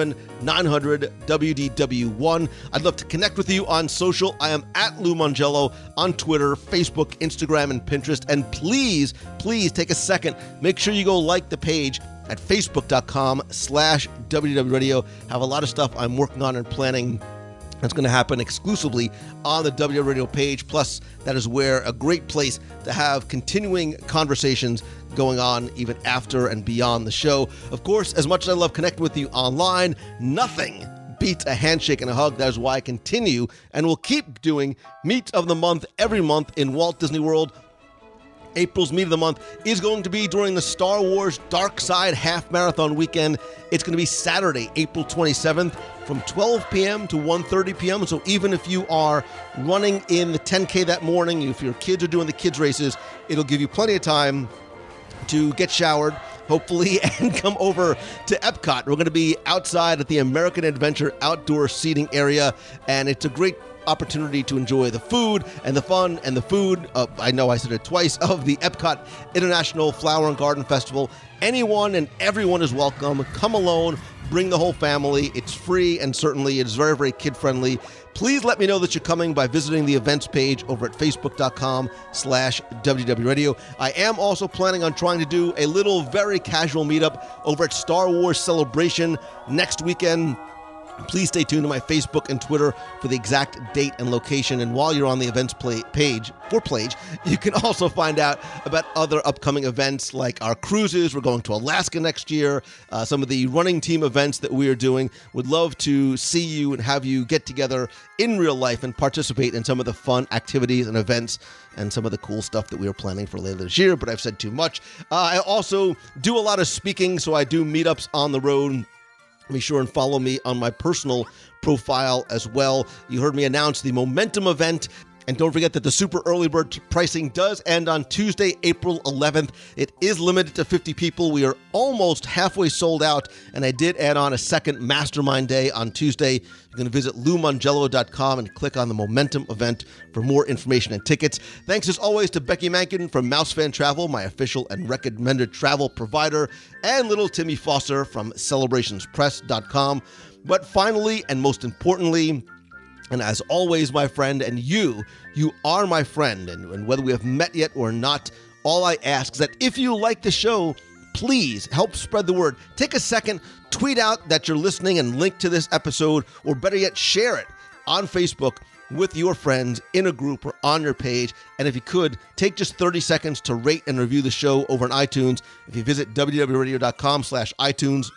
407-900-WDW1. I'd love to connect with you on social. I am at Lou Mongello on Twitter, Facebook, Instagram, and Pinterest. And please take a second. Make sure you go like the page at facebook.com/WDWRadio. Have a lot of stuff I'm working on and planning that's going to happen exclusively on the WDW Radio page. Plus, that is where a great place to have continuing conversations going on even after and beyond the show. Of course, as much as I love connecting with you online, nothing beats a handshake and a hug. That is why I continue and will keep doing Meet of the Month every month in Walt Disney World. April's Meet of the Month is going to be during the Star Wars Dark Side Half Marathon weekend. It's going to be Saturday, April 27th from 12 p.m. to 1:30 p.m. So even if you are running in the 10K that morning, if your kids are doing the kids races, it'll give you plenty of time to get showered, hopefully, and come over to Epcot. We're going to be outside at the American Adventure outdoor seating area, and it's a great opportunity to enjoy the food and the fun and the food. I know I said it twice, of the Epcot International Flower and Garden Festival. Anyone and everyone is welcome. Come alone, bring the whole family. It's free, and certainly it is very, very kid-friendly. Please let me know that you're coming by visiting the events page over at facebook.com/WDWRadio. I am also planning on trying to do a little very casual meetup over at Star Wars Celebration next weekend. Please stay tuned to my Facebook and Twitter for the exact date and location. And while you're on the events page, you can also find out about other upcoming events like our cruises. We're going to Alaska next year, some of the running team events that we are doing. Would love to see you and have you get together in real life and participate in some of the fun activities and events and some of the cool stuff that we are planning for later this year. But I've said too much. I also do a lot of speaking, so I do meetups on the road. Be sure and follow me on my personal profile as well. You heard me announce the Momentum event. And don't forget that the super early bird pricing does end on Tuesday, April 11th. It is limited to 50 people. We are almost halfway sold out, and I did add on a second mastermind day on Tuesday. You can visit LouMongello.com and click on the Momentum event for more information and tickets. Thanks as always to Becky Mankin from Mousefan Travel, my official and recommended travel provider, and little Timmy Foster from CelebrationsPress.com. But finally, and most importantly, and as always, my friend, and you are my friend, and whether we have met yet or not, all I ask is that if you like the show, please help spread the word. Take a second, tweet out that you're listening and link to this episode, or better yet, share it on Facebook with your friends in a group or on your page. And if you could, take just 30 seconds to rate and review the show over on iTunes. If you visit wdwradio.com/iTunes,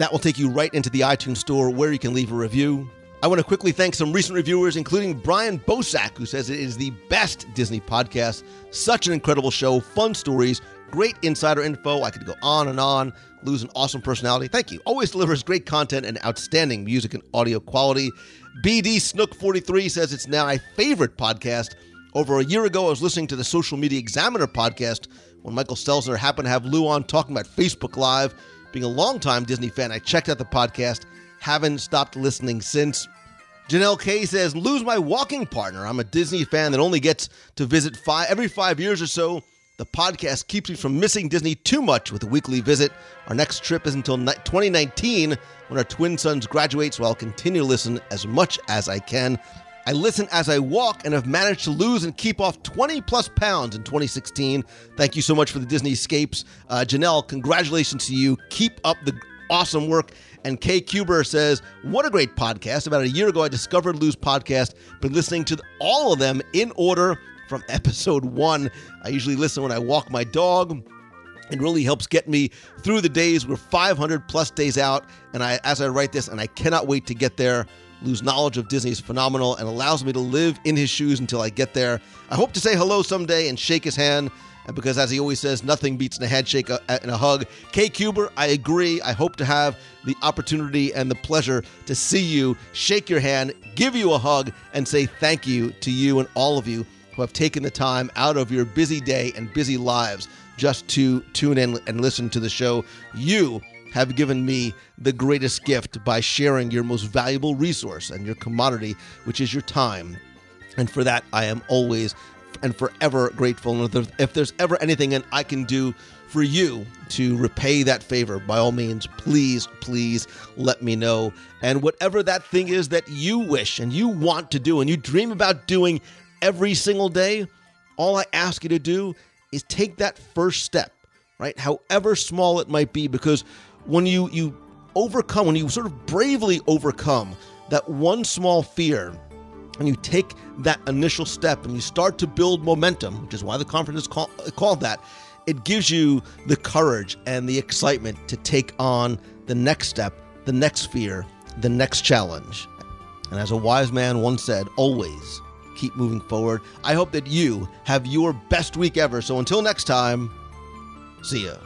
That will take you right into the iTunes store where you can leave a review. I want to quickly thank some recent reviewers, including Brian Bosak, who says it is the best Disney podcast. Such an incredible show, fun stories, great insider info. I could go on and on. Lou's an awesome personality. Thank you. Always delivers great content and outstanding music and audio quality. BD Snook 43 says it's now my favorite podcast. Over a year ago, I was listening to the Social Media Examiner podcast when Michael Stelzner happened to have Lou on talking about Facebook Live. Being a longtime Disney fan, I checked out the podcast. Haven't stopped listening since. Janelle K says, Lou's my walking partner. I'm a Disney fan that only gets to visit every 5 years or so. The podcast keeps me from missing Disney too much with a weekly visit. Our next trip is until 2019 when our twin sons graduate, so I'll continue to listen as much as I can. I listen as I walk and have managed to lose and keep off 20-plus pounds in 2016. Thank you so much for the Disney escapes. Janelle, congratulations to you. Keep up the awesome work. And Kay Kuber says, what a great podcast. About a year ago, I discovered Lou's podcast, been listening to all of them in order from episode 1. I usually listen when I walk my dog. It really helps get me through the days. We're 500-plus days out, and as I write this, and I cannot wait to get there. Lou's knowledge of Disney is phenomenal and allows me to live in his shoes until I get there. I hope to say hello someday and shake his hand. And because, as he always says, nothing beats a handshake and a hug. Kay Kuber, I agree. I hope to have the opportunity and the pleasure to see you, shake your hand, give you a hug, and say thank you to you and all of you who have taken the time out of your busy day and busy lives just to tune in and listen to the show. You have given me the greatest gift by sharing your most valuable resource and your commodity, which is your time. And for that, I am always and forever grateful. And if there's ever anything I can do for you to repay that favor, by all means, please let me know. And whatever that thing is that you wish and you want to do and you dream about doing every single day, all I ask you to do is take that first step, right? However small it might be, because when you sort of bravely overcome that one small fear, and you take that initial step and you start to build momentum, which is why the conference is called that, it gives you the courage and the excitement to take on the next step, the next fear, the next challenge. And as a wise man once said, always keep moving forward. I hope that you have your best week ever. So until next time, see ya.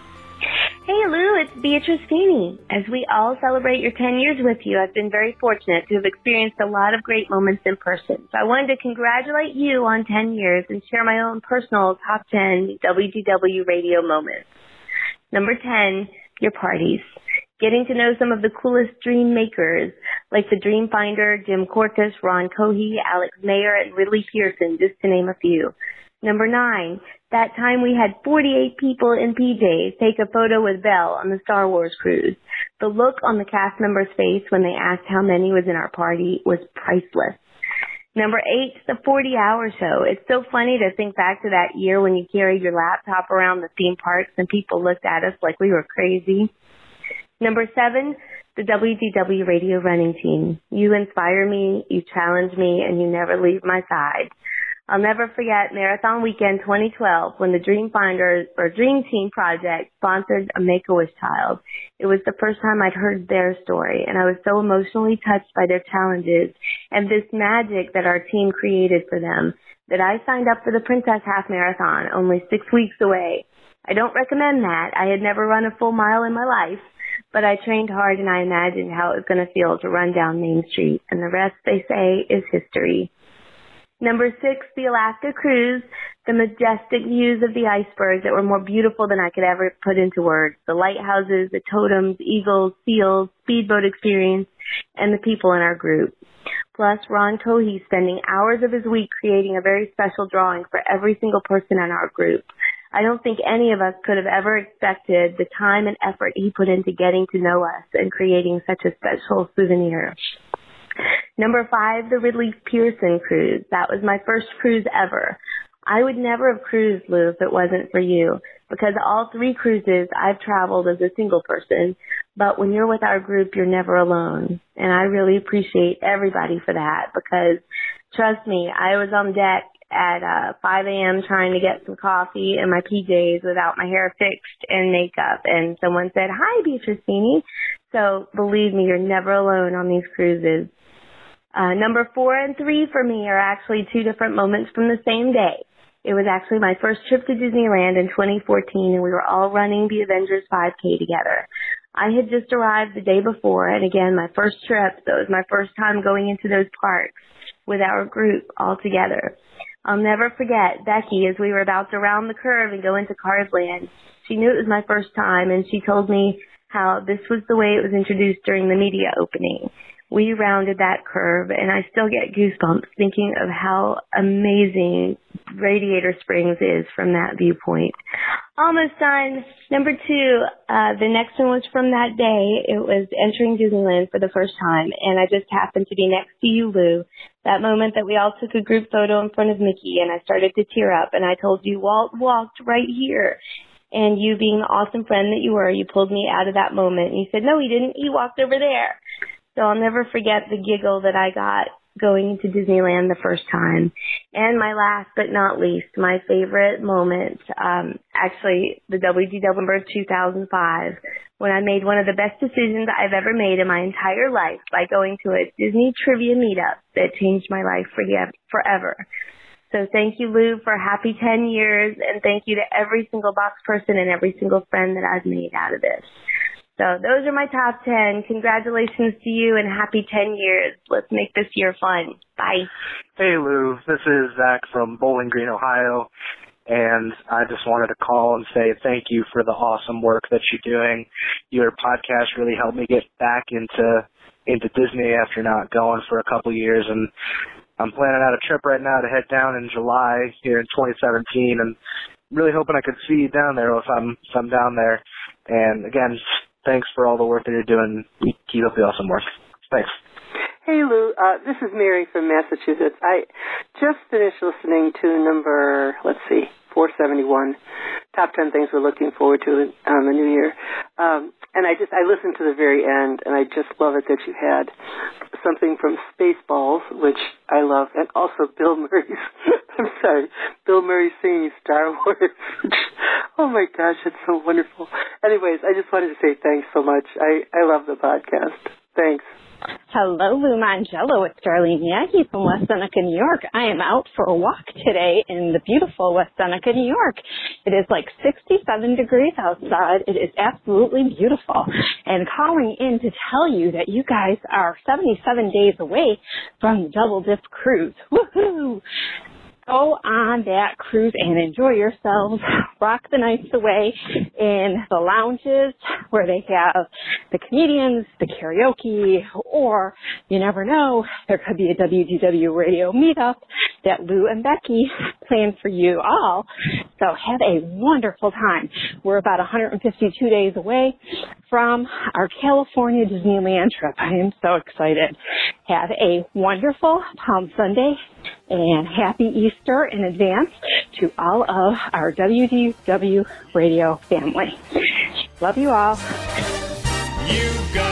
Hey Lou, it's Beatrice Feeney. As we all celebrate your 10 years with you, I've been very fortunate to have experienced a lot of great moments in person. So I wanted to congratulate you on 10 years and share my own personal top 10 WDW radio moments. Number 10, your parties. Getting to know some of the coolest dream makers, like the Dream Finder, Jim Corcus, Ron Cohey, Alex Mayer, and Ridley Pearson, just to name a few. Number 9, that time we had 48 people in PJs take a photo with Belle on the Star Wars cruise. The look on the cast members' face when they asked how many was in our party was priceless. Number 8, the 40-hour show. It's so funny to think back to that year when you carried your laptop around the theme parks and people looked at us like we were crazy. Number 7, the WDW radio running team. You inspire me, you challenge me, and you never leave my side. I'll never forget Marathon Weekend 2012 when the Dream Finder or Dream Team Project sponsored a Make-A-Wish child. It was the first time I'd heard their story, and I was so emotionally touched by their challenges and this magic that our team created for them that I signed up for the Princess Half Marathon, only 6 weeks away. I don't recommend that. I had never run a full mile in my life, but I trained hard and I imagined how it was going to feel to run down Main Street, and the rest, they say, is history. Number 6, the Alaska cruise, the majestic views of the icebergs that were more beautiful than I could ever put into words. The lighthouses, the totems, eagles, seals, speedboat experience, and the people in our group. Plus, Ron Cohey spending hours of his week creating a very special drawing for every single person in our group. I don't think any of us could have ever expected the time and effort he put into getting to know us and creating such a special souvenir. Number 5, the Ridley Pearson cruise. That was my first cruise ever. I would never have cruised, Lou, if it wasn't for you, because all 3 cruises I've traveled as a single person, but when you're with our group, you're never alone. And I really appreciate everybody for that, because trust me, I was on deck at 5 a.m. trying to get some coffee in my PJs without my hair fixed and makeup. And someone said, "Hi, Beatrice Feeney." So believe me, you're never alone on these cruises. Number 4 and 3 for me are actually 2 different moments from the same day. It was actually my first trip to Disneyland in 2014, and we were all running the Avengers 5K together. I had just arrived the day before, and again, my first trip, so it was my first time going into those parks with our group all together. I'll never forget Becky as we were about to round the curve and go into Cars Land. She knew it was my first time, and she told me how this was the way it was introduced during the media opening. We rounded that curve, and I still get goosebumps thinking of how amazing Radiator Springs is from that viewpoint. Almost done. Number 2, the next one was from that day. It was entering Disneyland for the first time, and I just happened to be next to you, Lou. That moment that we all took a group photo in front of Mickey, and I started to tear up, and I told you, Walt walked right here. And you being the awesome friend that you were, you pulled me out of that moment. And you said, no, he didn't. He walked over there. So I'll never forget the giggle that I got going to Disneyland the first time. And my last but not least, my favorite moment, actually the WGW number 2005, when I made one of the best decisions I've ever made in my entire life by going to a Disney trivia meetup that changed my life forever. So thank you, Lou, for a happy 10 years, and thank you to every single box person and every single friend that I've made out of this. So those are my top 10. Congratulations to you and happy 10 years. Let's make this year fun. Bye. Hey, Lou. This is Zach from Bowling Green, Ohio. And I just wanted to call and say thank you for the awesome work that you're doing. Your podcast really helped me get back into Disney after not going for a couple years. And I'm planning out a trip right now to head down in July here in 2017. And really hoping I could see you down there if I'm down there. And again, thanks for all the work that you're doing. Keep up the awesome work. Thanks. Hey, Lou. This is Mary from Massachusetts. I just finished listening to number, 471, Top 10 Things We're Looking Forward to in the New Year. And I listened to the very end, and I just love it that you had something from Spaceballs, which I love, and also Bill Murray's singing Star Wars. Oh, my gosh, it's so wonderful. Anyways, I just wanted to say thanks so much. I love the podcast. Thanks. Hello, Lou Mangello. It's Darlene Yagi from West Seneca, New York. I am out for a walk today in the beautiful West Seneca, New York. It is like 67 degrees outside. It is absolutely beautiful. And calling in to tell you that you guys are 77 days away from the Double Dip Cruise. Woohoo! Go on that cruise and enjoy yourselves. Rock the nights away in the lounges where they have the comedians, the karaoke, or you never know, there could be a WGW radio meetup that Lou and Becky plan for you all. So have a wonderful time. We're about 152 days away from our California Disneyland trip. I am so excited. Have a wonderful Palm Sunday and happy Easter in advance to all of our WGW radio family. Love you all. You've got